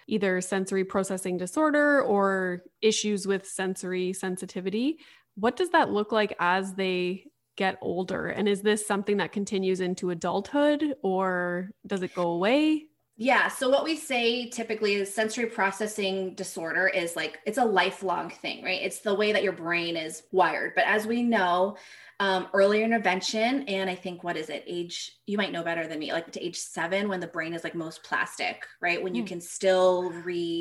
either sensory processing disorder or issues with sensory sensitivity. What does that look like as they get older? And is this something that continues into adulthood, or does it go away? Yeah. So what we say typically is sensory processing disorder is like, it's a lifelong thing, right? It's the way that your brain is wired. But as we know, earlier intervention, and I think, what is it? You might know better than me, like to age 7, when the brain is like most plastic, right? When you can still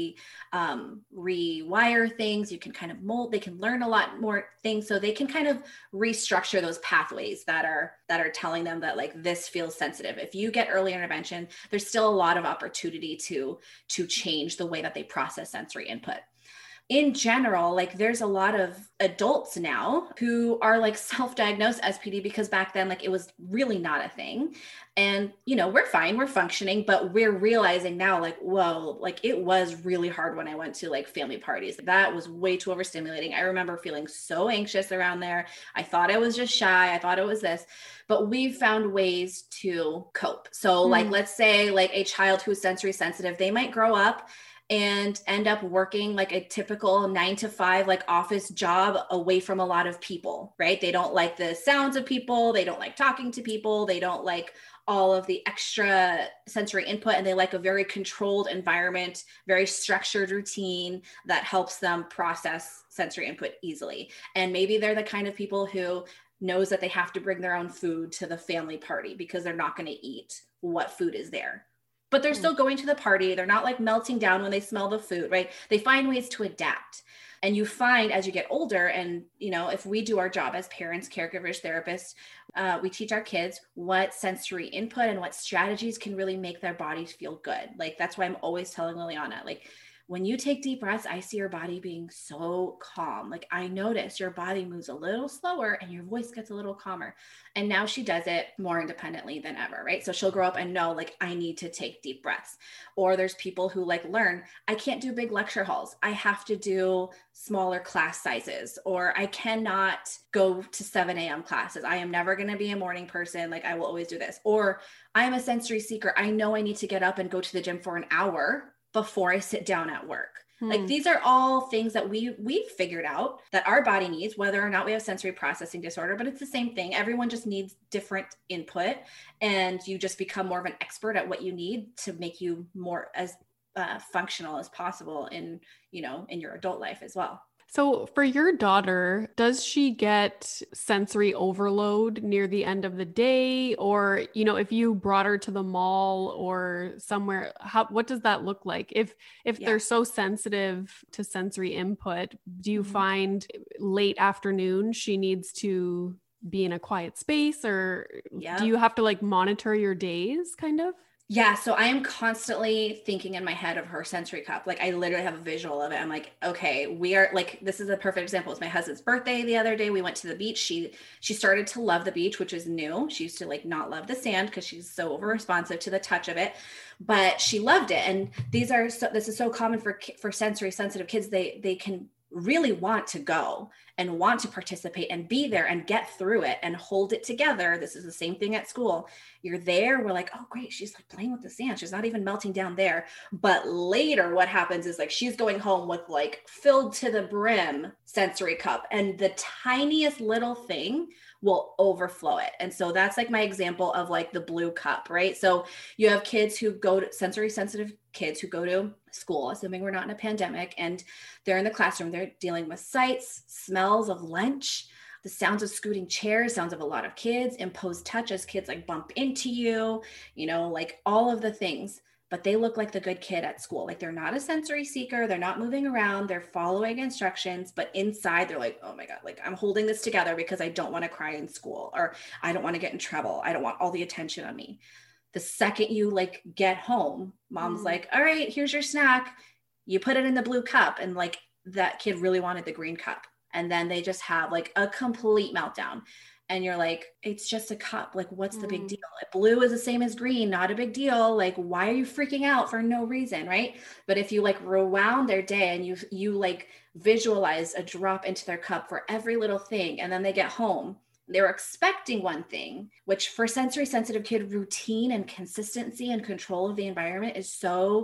rewire things, you can kind of mold, they can learn a lot more things. So they can kind of restructure those pathways that are telling them that like, this feels sensitive. If you get early intervention, there's still a lot of opportunity to change the way that they process sensory input. In general, like there's a lot of adults now who are like self-diagnosed SPD, because back then, like it was really not a thing. And, we're fine, we're functioning, but we're realizing now like, whoa, like it was really hard when I went to like family parties. That was way too overstimulating. I remember feeling so anxious around there. I thought I was just shy. I thought it was this, but we've found ways to cope. So like, let's say like a child who's sensory sensitive, they might grow up and end up working like a typical 9-to-5 like office job away from a lot of people, right? They don't like the sounds of people. They don't like talking to people. They don't like all of the extra sensory input, and they like a very controlled environment, very structured routine that helps them process sensory input easily. And maybe they're the kind of people who knows that they have to bring their own food to the family party because they're not going to eat what food is there. But they're still going to the party. They're not like melting down when they smell the food, right? They find ways to adapt. And you find as you get older, and, if we do our job as parents, caregivers, therapists, we teach our kids what sensory input and what strategies can really make their bodies feel good. Like, that's why I'm always telling Liliana, like, when you take deep breaths, I see your body being so calm. Like, I notice your body moves a little slower and your voice gets a little calmer. And now she does it more independently than ever, right? So she'll grow up and know, like, I need to take deep breaths. Or there's people who like learn, I can't do big lecture halls. I have to do smaller class sizes, or I cannot go to 7 a.m. classes. I am never going to be a morning person. Like, I will always do this. Or I am a sensory seeker. I know I need to get up and go to the gym for an hour before I sit down at work. Like, these are all things that we've figured out that our body needs, whether or not we have sensory processing disorder, but it's the same thing. Everyone just needs different input, and you just become more of an expert at what you need to make you more as functional as possible in your adult life as well. So for your daughter, does she get sensory overload near the end of the day? Or, if you brought her to the mall or somewhere, what does that look like? If they're so sensitive to sensory input, do you find late afternoon she needs to be in a quiet space, or do you have to like monitor your days kind of? Yeah. So I am constantly thinking in my head of her sensory cup. Like, I literally have a visual of it. I'm like, okay, we are like, this is a perfect example. It's my husband's birthday the other day. We went to the beach. She started to love the beach, which is new. She used to like not love the sand because she's so over responsive to the touch of it, but she loved it. And this is so common for sensory sensitive kids. They can really want to go and want to participate and be there and get through it and hold it together. This is the same thing at school. You're there. We're like, oh, great. She's like playing with the sand. She's not even melting down there. But later what happens is like, she's going home with like filled to the brim sensory cup, and the tiniest little thing will overflow it. And so that's like my example of like the blue cup, right? So you have kids who go to sensory sensitive kids who go to school, assuming we're not in a pandemic, and they're in the classroom, they're dealing with sights, smells of lunch, the sounds of scooting chairs, sounds of a lot of kids, imposed touch as kids like bump into you, like all of the things. But they look like the good kid at school. Like, they're not a sensory seeker. They're not moving around. They're following instructions, but inside they're like, oh my God, like I'm holding this together because I don't want to cry in school, or I don't want to get in trouble. I don't want all the attention on me. The second you like get home, mom's like, all right, here's your snack. You put it in the blue cup, and like that kid really wanted the green cup. And then they just have like a complete meltdown. And you're like, it's just a cup. Like, what's the big deal? Blue is the same as green, not a big deal. Like, why are you freaking out for no reason, right? But if you like rewound their day and you like visualize a drop into their cup for every little thing, and then they get home, they're expecting one thing, which for sensory sensitive kid, routine and consistency and control of the environment is so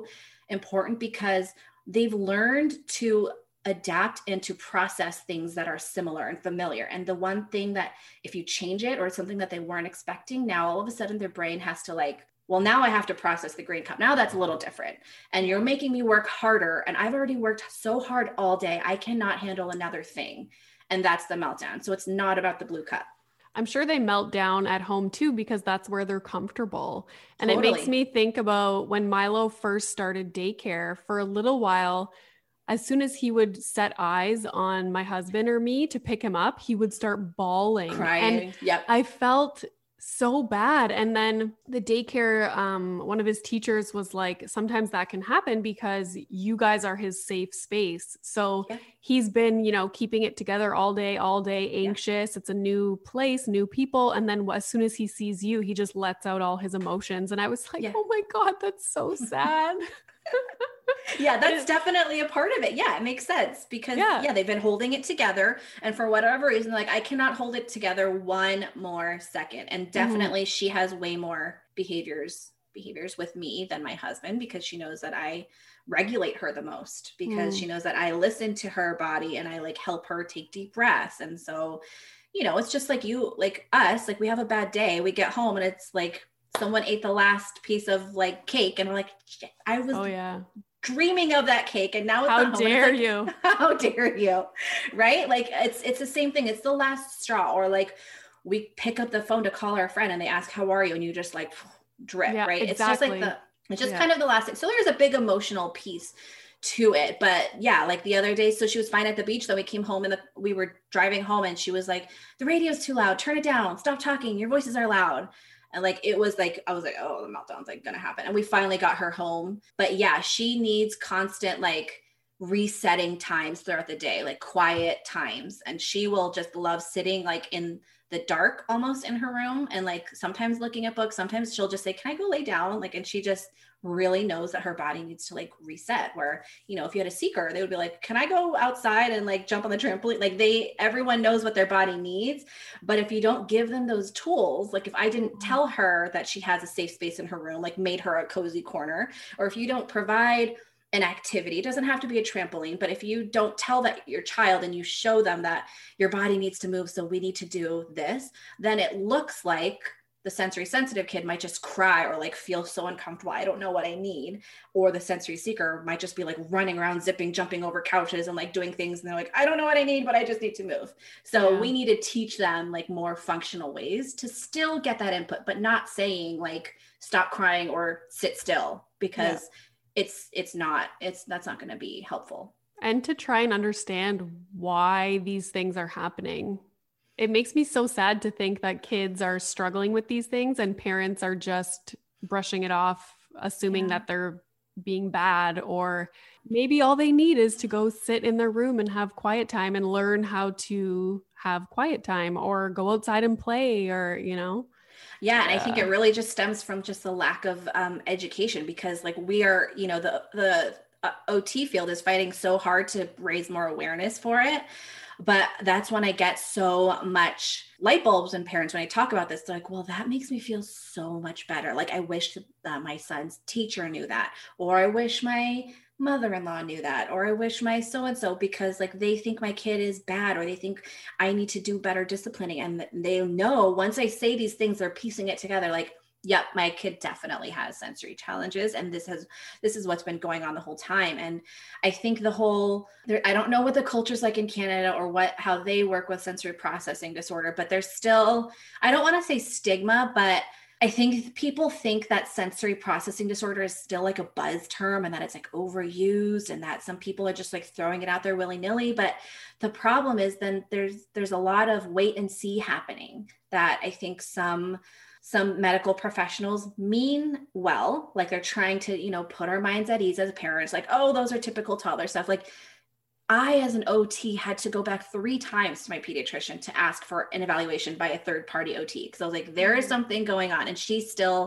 important because they've learned to adapt and to process things that are similar and familiar. And the one thing that if you change it or something that they weren't expecting, now all of a sudden their brain has to like, well, now I have to process the green cup. Now that's a little different. And you're making me work harder. And I've already worked so hard all day. I cannot handle another thing. And that's the meltdown. So it's not about the blue cup. I'm sure they melt down at home too, because that's where they're comfortable. And Totally. It makes me think about when Milo first started daycare. For a little while, as soon as he would set eyes on my husband or me to pick him up, he would start bawling. Crying. And yep. I felt so bad. And then the daycare, one of his teachers was like, sometimes that can happen because you guys are his safe space. So he's been, keeping it together all day, anxious. Yeah. It's a new place, new people. And then as soon as he sees you, he just lets out all his emotions. And I was like, oh my God, that's so sad. Yeah, that's definitely a part of it. Yeah, it makes sense because they've been holding it together. And for whatever reason, like I cannot hold it together one more second. And definitely she has way more behaviors with me than my husband because she knows that I regulate her the most because she knows that I listen to her body and I like help her take deep breaths. And so, it's just like you, like us, like we have a bad day, we get home and it's like someone ate the last piece of like cake and we're like, shit, I was dreaming of that cake and now it's how dare you? How dare you? Right? Like it's the same thing. It's the last straw. Or like we pick up the phone to call our friend and they ask, how are you? And you just like drip, right? Exactly. It's just kind of the last thing. So there's a big emotional piece to it. But yeah, like the other day, so she was fine at the beach. Then we came home and we were driving home and she was like, the radio's too loud. Turn it down. Stop talking. Your voices are loud. And like, it was like, I was like, oh, the meltdown's like gonna happen. And we finally got her home. But yeah, she needs constant like resetting times throughout the day, like quiet times. And she will just love sitting like in the dark almost in her room. And like sometimes looking at books, sometimes she'll just say, can I go lay down? Like, and she just really knows that her body needs to like reset where, if you had a seeker, they would be like, can I go outside and like jump on the trampoline? Like everyone knows what their body needs. But if you don't give them those tools, like if I didn't tell her that she has a safe space in her room, like made her a cozy corner, or if you don't provide an activity, it doesn't have to be a trampoline, but if you don't tell that your child and you show them that your body needs to move, so we need to do this, then it looks like the sensory sensitive kid might just cry or like feel so uncomfortable. I don't know what I need. Or the sensory seeker might just be like running around, zipping, jumping over couches and like doing things. And they're like, I don't know what I need, but I just need to move. So we need to teach them like more functional ways to still get that input, but not saying like, stop crying or sit still because that's not going to be helpful. And to try and understand why these things are happening. It makes me so sad to think that kids are struggling with these things and parents are just brushing it off, assuming that they're being bad, or maybe all they need is to go sit in their room and have quiet time and learn how to have quiet time or go outside and play or, Yeah. And I think it really just stems from just the lack of education because like we are, the OT field is fighting so hard to raise more awareness for it. But that's when I get so much light bulbs in parents when I talk about this. They're like, well, that makes me feel so much better. Like I wish my son's teacher knew that, or I wish my mother-in-law knew that, or I wish my so-and-so, because like they think my kid is bad or they think I need to do better disciplining. And they know once I say these things, they're piecing it together like, yep, my kid definitely has sensory challenges. And this is what's been going on the whole time. And I think I don't know what the culture's like in Canada or how they work with sensory processing disorder, but there's still, I don't want to say stigma, but I think people think that sensory processing disorder is still like a buzz term and that it's like overused and that some people are just like throwing it out there willy-nilly. But the problem is then there's a lot of wait and see happening that I think some medical professionals mean well, like they're trying to, put our minds at ease as parents, like, oh, those are typical toddler stuff. Like I, as an OT, had to go back 3 times to my pediatrician to ask for an evaluation by a third party OT. Cause I was like, there is something going on. And she still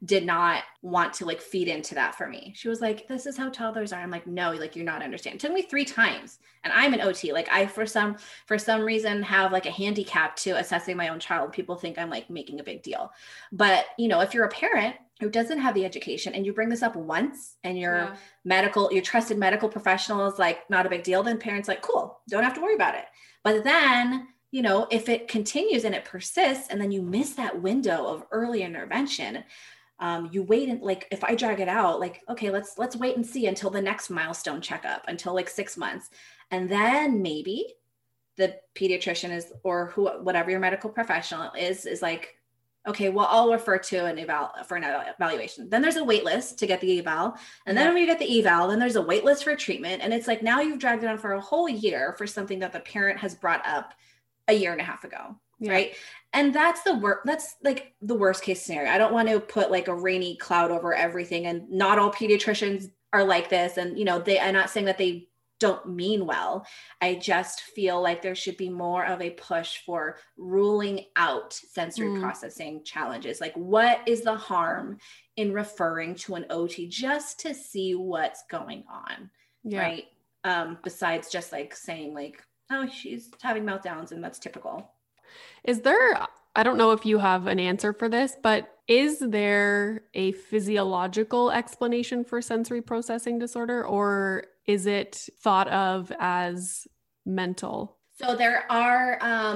did not want to like feed into that for me. She was like, this is how toddlers are. I'm like, no, like you're not understanding. It took me 3 times, and I'm an OT. Like I, for some reason, have like a handicap to assessing my own child. People think I'm like making a big deal, but you know, if you're a parent who doesn't have the education and you bring this up once and your trusted medical professional is like, not a big deal, then parents like, cool, don't have to worry about it. But then, you know, if it continues and it persists, and then you miss that window of early intervention, you wait, and like, if I drag it out, like, okay, let's wait and see until the next milestone checkup, until like 6 months. And then maybe the pediatrician is, or whatever your medical professional is like, okay, well, I'll refer to an evaluation. Then there's a wait list to get the eval. And then when you get the eval, then there's a wait list for treatment. And it's like, now you've dragged it on for a whole year for something that the parent has brought up a year and a half ago. Yeah. Right. And that's that's like the worst case scenario. I don't want to put like a rainy cloud over everything, and not all pediatricians are like this. And, you know, I'm not saying that they don't mean well. I just feel like there should be more of a push for ruling out sensory processing challenges. Like, what is the harm in referring to an OT just to see what's going on? Right. Besides just like saying like, oh, she's having meltdowns and that's typical. Is there, I don't know if you have an answer for this, but is there a physiological explanation for sensory processing disorder, or is it thought of as mental? So there are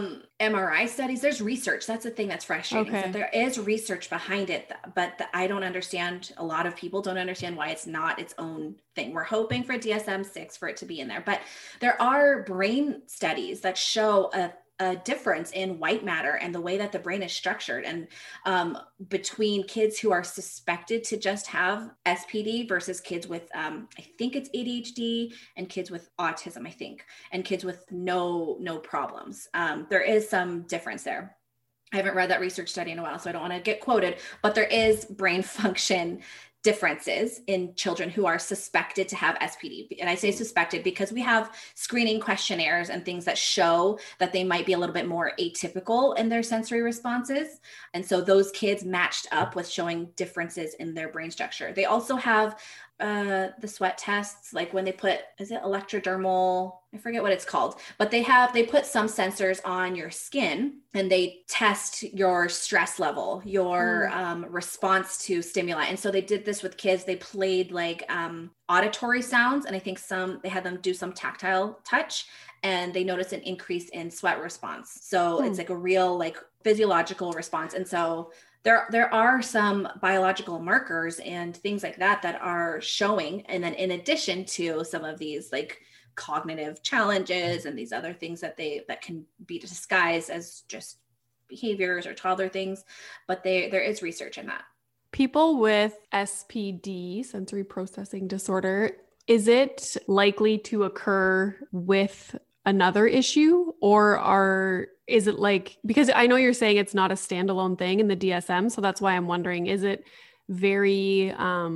MRI studies. There's research. That's the thing that's frustrating. Okay. So there is research behind it, but I don't understand. A lot of people don't understand why it's not its own thing. We're hoping for DSM-6 for it to be in there, but there are brain studies that show a difference in white matter and the way that the brain is structured, and between kids who are suspected to just have SPD versus kids with I think it's ADHD, and kids with autism, I think, and kids with no problems. There is some difference there. I haven't read that research study in a while, so I don't want to get quoted, but there is brain function differences in children who are suspected to have SPD. And I say suspected because we have screening questionnaires and things that show that they might be a little bit more atypical in their sensory responses. And so those kids matched up with showing differences in their brain structure. They also have the sweat tests, like when they put, is it electrodermal? I forget what it's called, but they put some sensors on your skin and they test your stress level, your response to stimuli. And so they did this with kids. They played like auditory sounds, and I think they had them do some tactile touch, and they noticed an increase in sweat response. So it's like a real like physiological response. And so there are some biological markers and things like that are showing. And then in addition to some of these like cognitive challenges and these other things that can be disguised as just behaviors or toddler things, but there is research in that. People with SPD, sensory processing disorder, is it likely to occur with another issue, or is it like, because I know you're saying it's not a standalone thing in the DSM, so that's why I'm wondering, is it very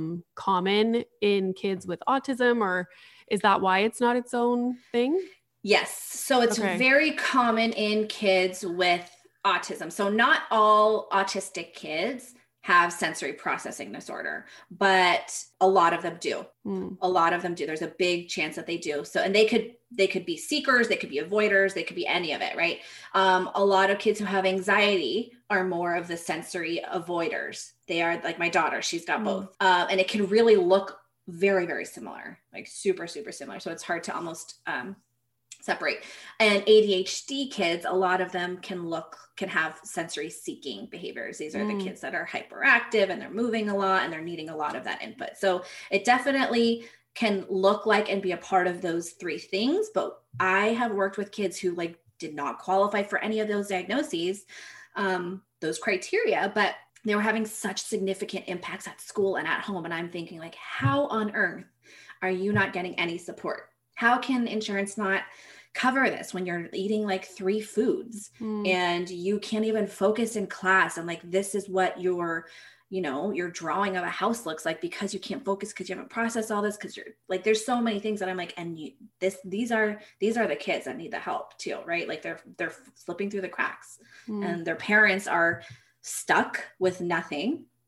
common in kids with autism, or is that why it's not its own thing? Yes. So it's very common in kids with autism. So not all autistic kids have sensory processing disorder, but a lot of them do. A lot of them do. There's a big chance that they do. So, and they could be seekers, they could be avoiders, they could be any of it, right? A lot of kids who have anxiety are more of the sensory avoiders. They are like my daughter, she's got both. And it can really look very, very similar, like super, super similar. So it's hard to almost separate. And ADHD kids, a lot of them can have sensory seeking behaviors. These are the kids that are hyperactive and they're moving a lot and they're needing a lot of that input. So it definitely can look like and be a part of those 3 things. But I have worked with kids who like did not qualify for any of those diagnoses, those criteria, but they were having such significant impacts at school and at home. And I'm thinking like, how on earth are you not getting any support? How can insurance not cover this when you're eating like 3 foods and you can't even focus in class? And like, this is what your drawing of a house looks like because you can't focus because you haven't processed all this. Cause you're like, there's so many things that I'm like, and these are the kids that need the help too, right? Like they're slipping through the cracks and their parents are stuck with nothing.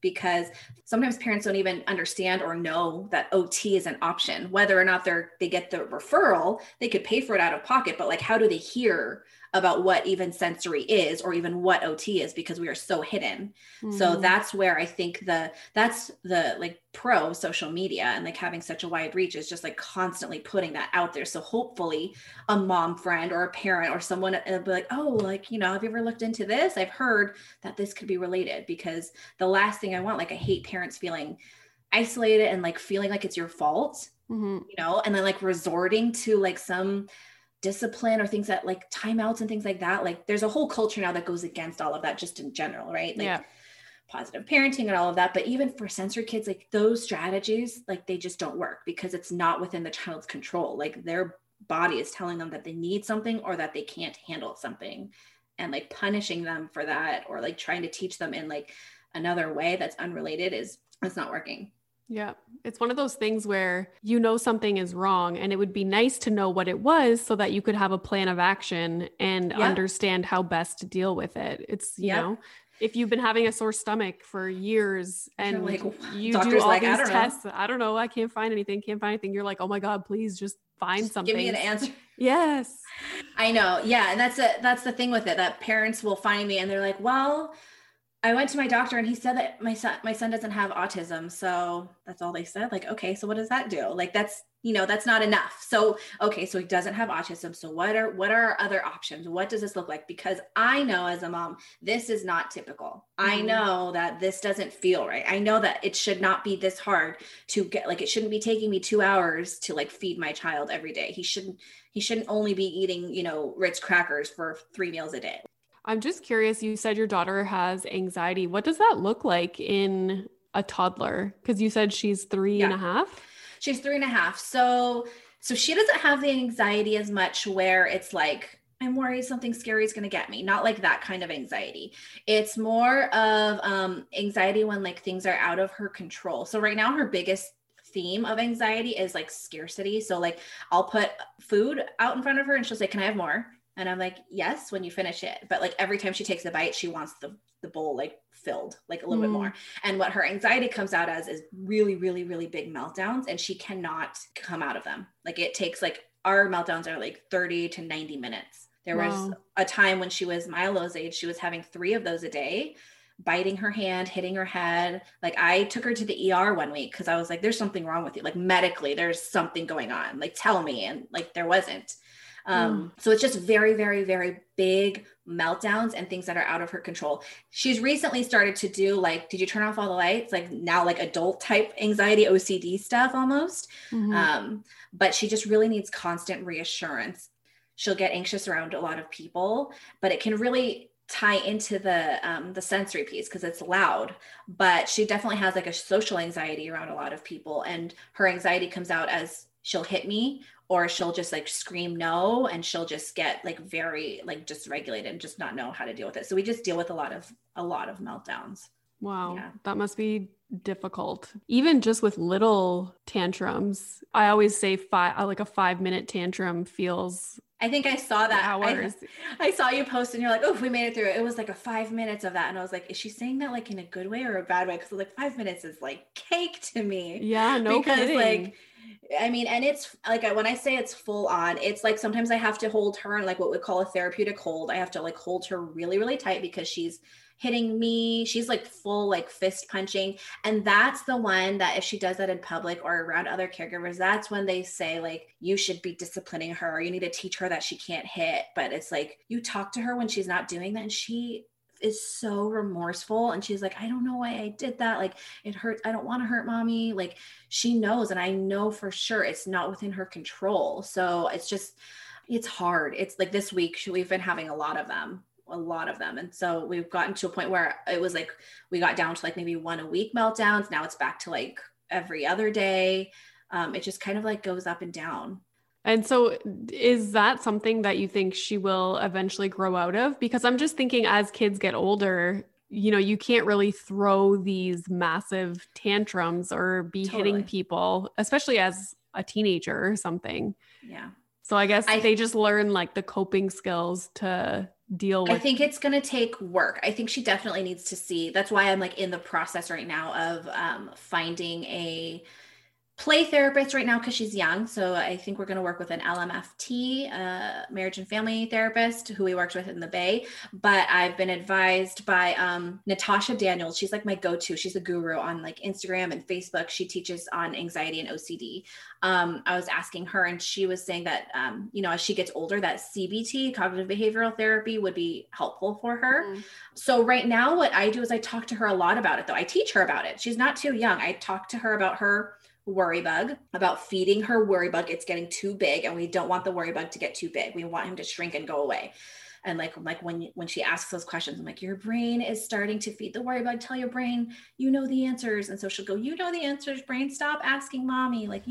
because sometimes parents don't even understand or know that OT is an option. Whether or not they get the referral, they could pay for it out of pocket, but like, how do they hear about what even sensory is or even what OT is, because we are so hidden. So that's where I think that's the like pro social media and like having such a wide reach is just like constantly putting that out there. So hopefully a mom friend or a parent or someone will be like, oh, like, you know, have you ever looked into this? I've heard that this could be related, because the last thing I want, like I hate parents feeling isolated and like feeling like it's your fault, you know, and then like resorting to like some discipline or things that like timeouts and things like that. Like there's a whole culture now that goes against all of that just in general, right? Like positive parenting and all of that. But even for sensory kids, like those strategies, like they just don't work because it's not within the child's control. Like their body is telling them that they need something or that they can't handle something, and like punishing them for that or like trying to teach them in like another way that's unrelated it's not working. Yeah. It's one of those things where you know something is wrong, and it would be nice to know what it was so that you could have a plan of action and understand how best to deal with it. It's, you know, if you've been having a sore stomach for years and like, you do all these tests, I don't know, I can't find anything. You're like, oh my God, please just find something. Give me an answer. Yes. I know. Yeah. And that's the thing with it, that parents will find me and they're like, well, I went to my doctor and he said that my son doesn't have autism. So that's all they said. Like, okay, so what does that do? Like, that's, you know, that's not enough. So, okay, so he doesn't have autism. So what are our other options? What does this look like? Because I know as a mom, this is not typical. I know that this doesn't feel right. I know that it should not be this hard to get, like, it shouldn't be taking me 2 hours to like feed my child every day. He shouldn't only be eating, you know, Ritz crackers for 3 meals a day. I'm just curious, you said your daughter has anxiety. What does that look like in a toddler? Because you said she's 3.5. She's 3.5. So she doesn't have the anxiety as much where it's like, I'm worried something scary is going to get me. Not like that kind of anxiety. It's more of anxiety when like things are out of her control. So right now her biggest theme of anxiety is like scarcity. So like I'll put food out in front of her and she'll say, can I have more? And I'm like, yes, when you finish it. But like every time she takes a bite, she wants the bowl like filled, like a little bit more. And what her anxiety comes out as is really, really, really big meltdowns. And she cannot come out of them. Like it takes like, our meltdowns are like 30 to 90 minutes. There was a time when she was Milo's age, she was having 3 of those a day, biting her hand, hitting her head. Like I took her to the ER one week because I was like, there's something wrong with you. Like medically, there's something going on. Like tell me. And like there wasn't. So it's just very, very, very big meltdowns and things that are out of her control. She's recently started to do like, did you turn off all the lights? Like now like adult type anxiety, OCD stuff almost. But she just really needs constant reassurance. She'll get anxious around a lot of people, but it can really tie into the sensory piece because it's loud, but she definitely has like a social anxiety around a lot of people. And her anxiety comes out as she'll hit me, or she'll just like scream no, and she'll just get like very like dysregulated and just not know how to deal with it. So we just deal with a lot of meltdowns. Wow. Yeah. That must be difficult. Even just with little tantrums. I always say like a 5-minute tantrum feels. I think I saw that. Hours. I saw you post and you're like, oh, we made it through it. It was like a 5 minutes of that. And I was like, is she saying that like in a good way or a bad way? Because like 5 minutes is like cake to me. Yeah, no because kidding. Like, I mean, and it's like, when I say it's full on, it's like, sometimes I have to hold her in like what we call a therapeutic hold. I have to like hold her really, really tight because she's hitting me. She's like full, like fist punching. And that's the one that if she does that in public or around other caregivers, that's when they say like, you should be disciplining her. You need to teach her that she can't hit. But it's like, you talk to her when she's not doing that and she is so remorseful. And she's like, I don't know why I did that. Like it hurts. I don't want to hurt mommy. Like she knows. And I know for sure it's not within her control. So it's hard. It's like this week we've been having a lot of them. And so we've gotten to a point where it was like, we got down to like maybe 1 a week meltdowns. Now it's back to like every other day. It just kind of like goes up and down. And so is that something that you think she will eventually grow out of? Because I'm just thinking as kids get older, you know, you can't really throw these massive tantrums or be hitting people, especially as a teenager or something. Yeah. So I guess they just learn like the coping skills to deal with? I think it's going to take work. I think she definitely needs to see. That's why I'm like in the process right now of finding a play therapist right now because she's young. So I think we're going to work with an LMFT, marriage and family therapist who we worked with in the Bay. But I've been advised by Natasha Daniels. She's like my go-to. She's a guru on like Instagram and Facebook. She teaches on anxiety and OCD. I was asking her and she was saying that, as she gets older, that CBT, cognitive behavioral therapy, would be helpful for her. Mm-hmm. So right now what I do is I talk to her a lot about it, though. I teach her about it. She's not too young. I talk to her about her worry bug, about feeding her worry bug. It's getting too big and we don't want the worry bug to get too big. We want him to shrink and go away. And like when she asks those questions, I'm like, your brain is starting to feed the worry bug. Tell your brain, you know the answers. And so she'll go, you know the answers, brain, stop asking mommy. Like,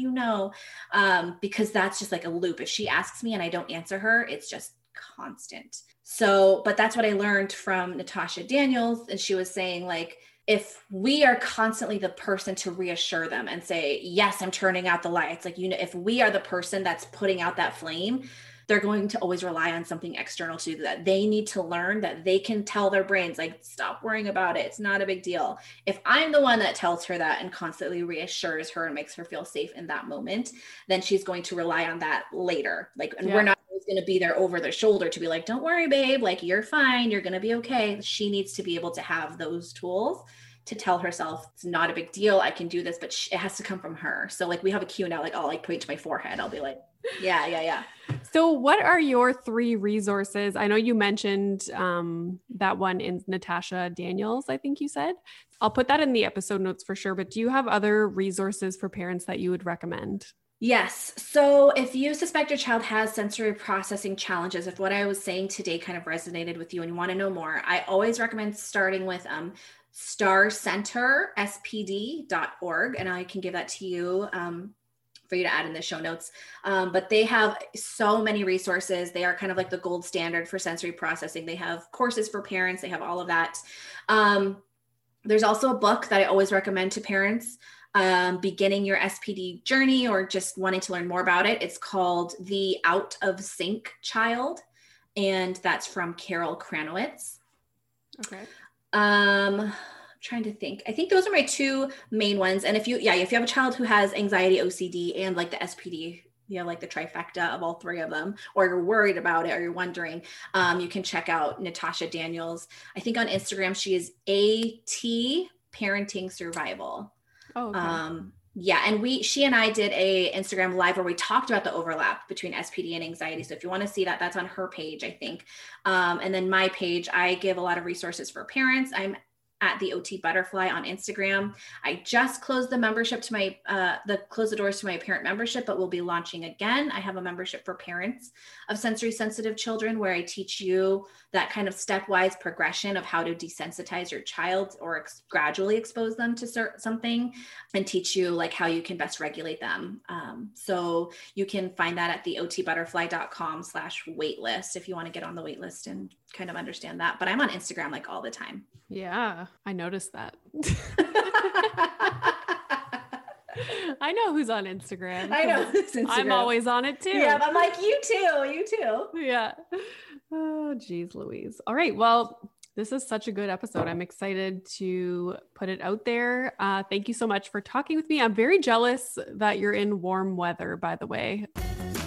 because that's just like a loop. If she asks me and I don't answer her, it's just constant. So, but that's what I learned from Natasha Daniels. And she was saying like, if we are constantly the person to reassure them and say, yes, I'm turning out the lights. Like, if we are the person that's putting out that flame, they're going to always rely on something external to do that. They need to learn that they can tell their brains, like, stop worrying about it. It's not a big deal. If I'm the one that tells her that and constantly reassures her and makes her feel safe in that moment, then she's going to rely on that later. Like, and we're not always going to be there over their shoulder to be like, don't worry, babe, like, you're fine. You're going to be okay. She needs to be able to have those tools to tell herself it's not a big deal. I can do this, but it has to come from her. So like we have a cue now, like I'll like point to my forehead. I'll be like, yeah. So what are your 3 resources? I know you mentioned that one in Natasha Daniels, I think you said. I'll put that in the episode notes for sure, but do you have other resources for parents that you would recommend? Yes. So if you suspect your child has sensory processing challenges, if what I was saying today kind of resonated with you and you want to know more, I always recommend starting with starcenterspd.org. And I can give that to you for you to add in the show notes. But they have so many resources. They are kind of like the gold standard for sensory processing. They have courses for parents. They have all of that. There's also a book that I always recommend to parents beginning your SPD journey or just wanting to learn more about it. It's called The Out of Sync Child. And that's from Carol Kranowitz. Okay. Trying to think. I think those are my 2 main ones. And if you have a child who has anxiety, OCD, and like the SPD, you have like the trifecta of all 3 of them, or you're worried about it, or you're wondering, you can check out Natasha Daniels. I think on Instagram, she is AT Parenting Survival. Oh, okay. And she and I did a Instagram live where we talked about the overlap between SPD and anxiety. So if you want to see that, that's on her page, I think. And then my page, I give a lot of resources for parents. I'm at the OT Butterfly on Instagram. I just closed the membership to my, closed the doors to my parent membership, but we'll be launching again. I have a membership for parents of sensory sensitive children where I teach you that kind of stepwise progression of how to desensitize your child or gradually expose them to something and teach you like how you can best regulate them. So you can find that at the otbutterfly.com/waitlist if you want to get on the waitlist and kind of understand that. But I'm on Instagram like all the time. Yeah, I noticed that. I know who's on Instagram. I know who's Instagram. I'm always on it too. Yeah, I'm like, you too. Yeah. Oh, geez, Louise. All right. Well, this is such a good episode. I'm excited to put it out there. Thank you so much for talking with me. I'm very jealous that you're in warm weather, by the way.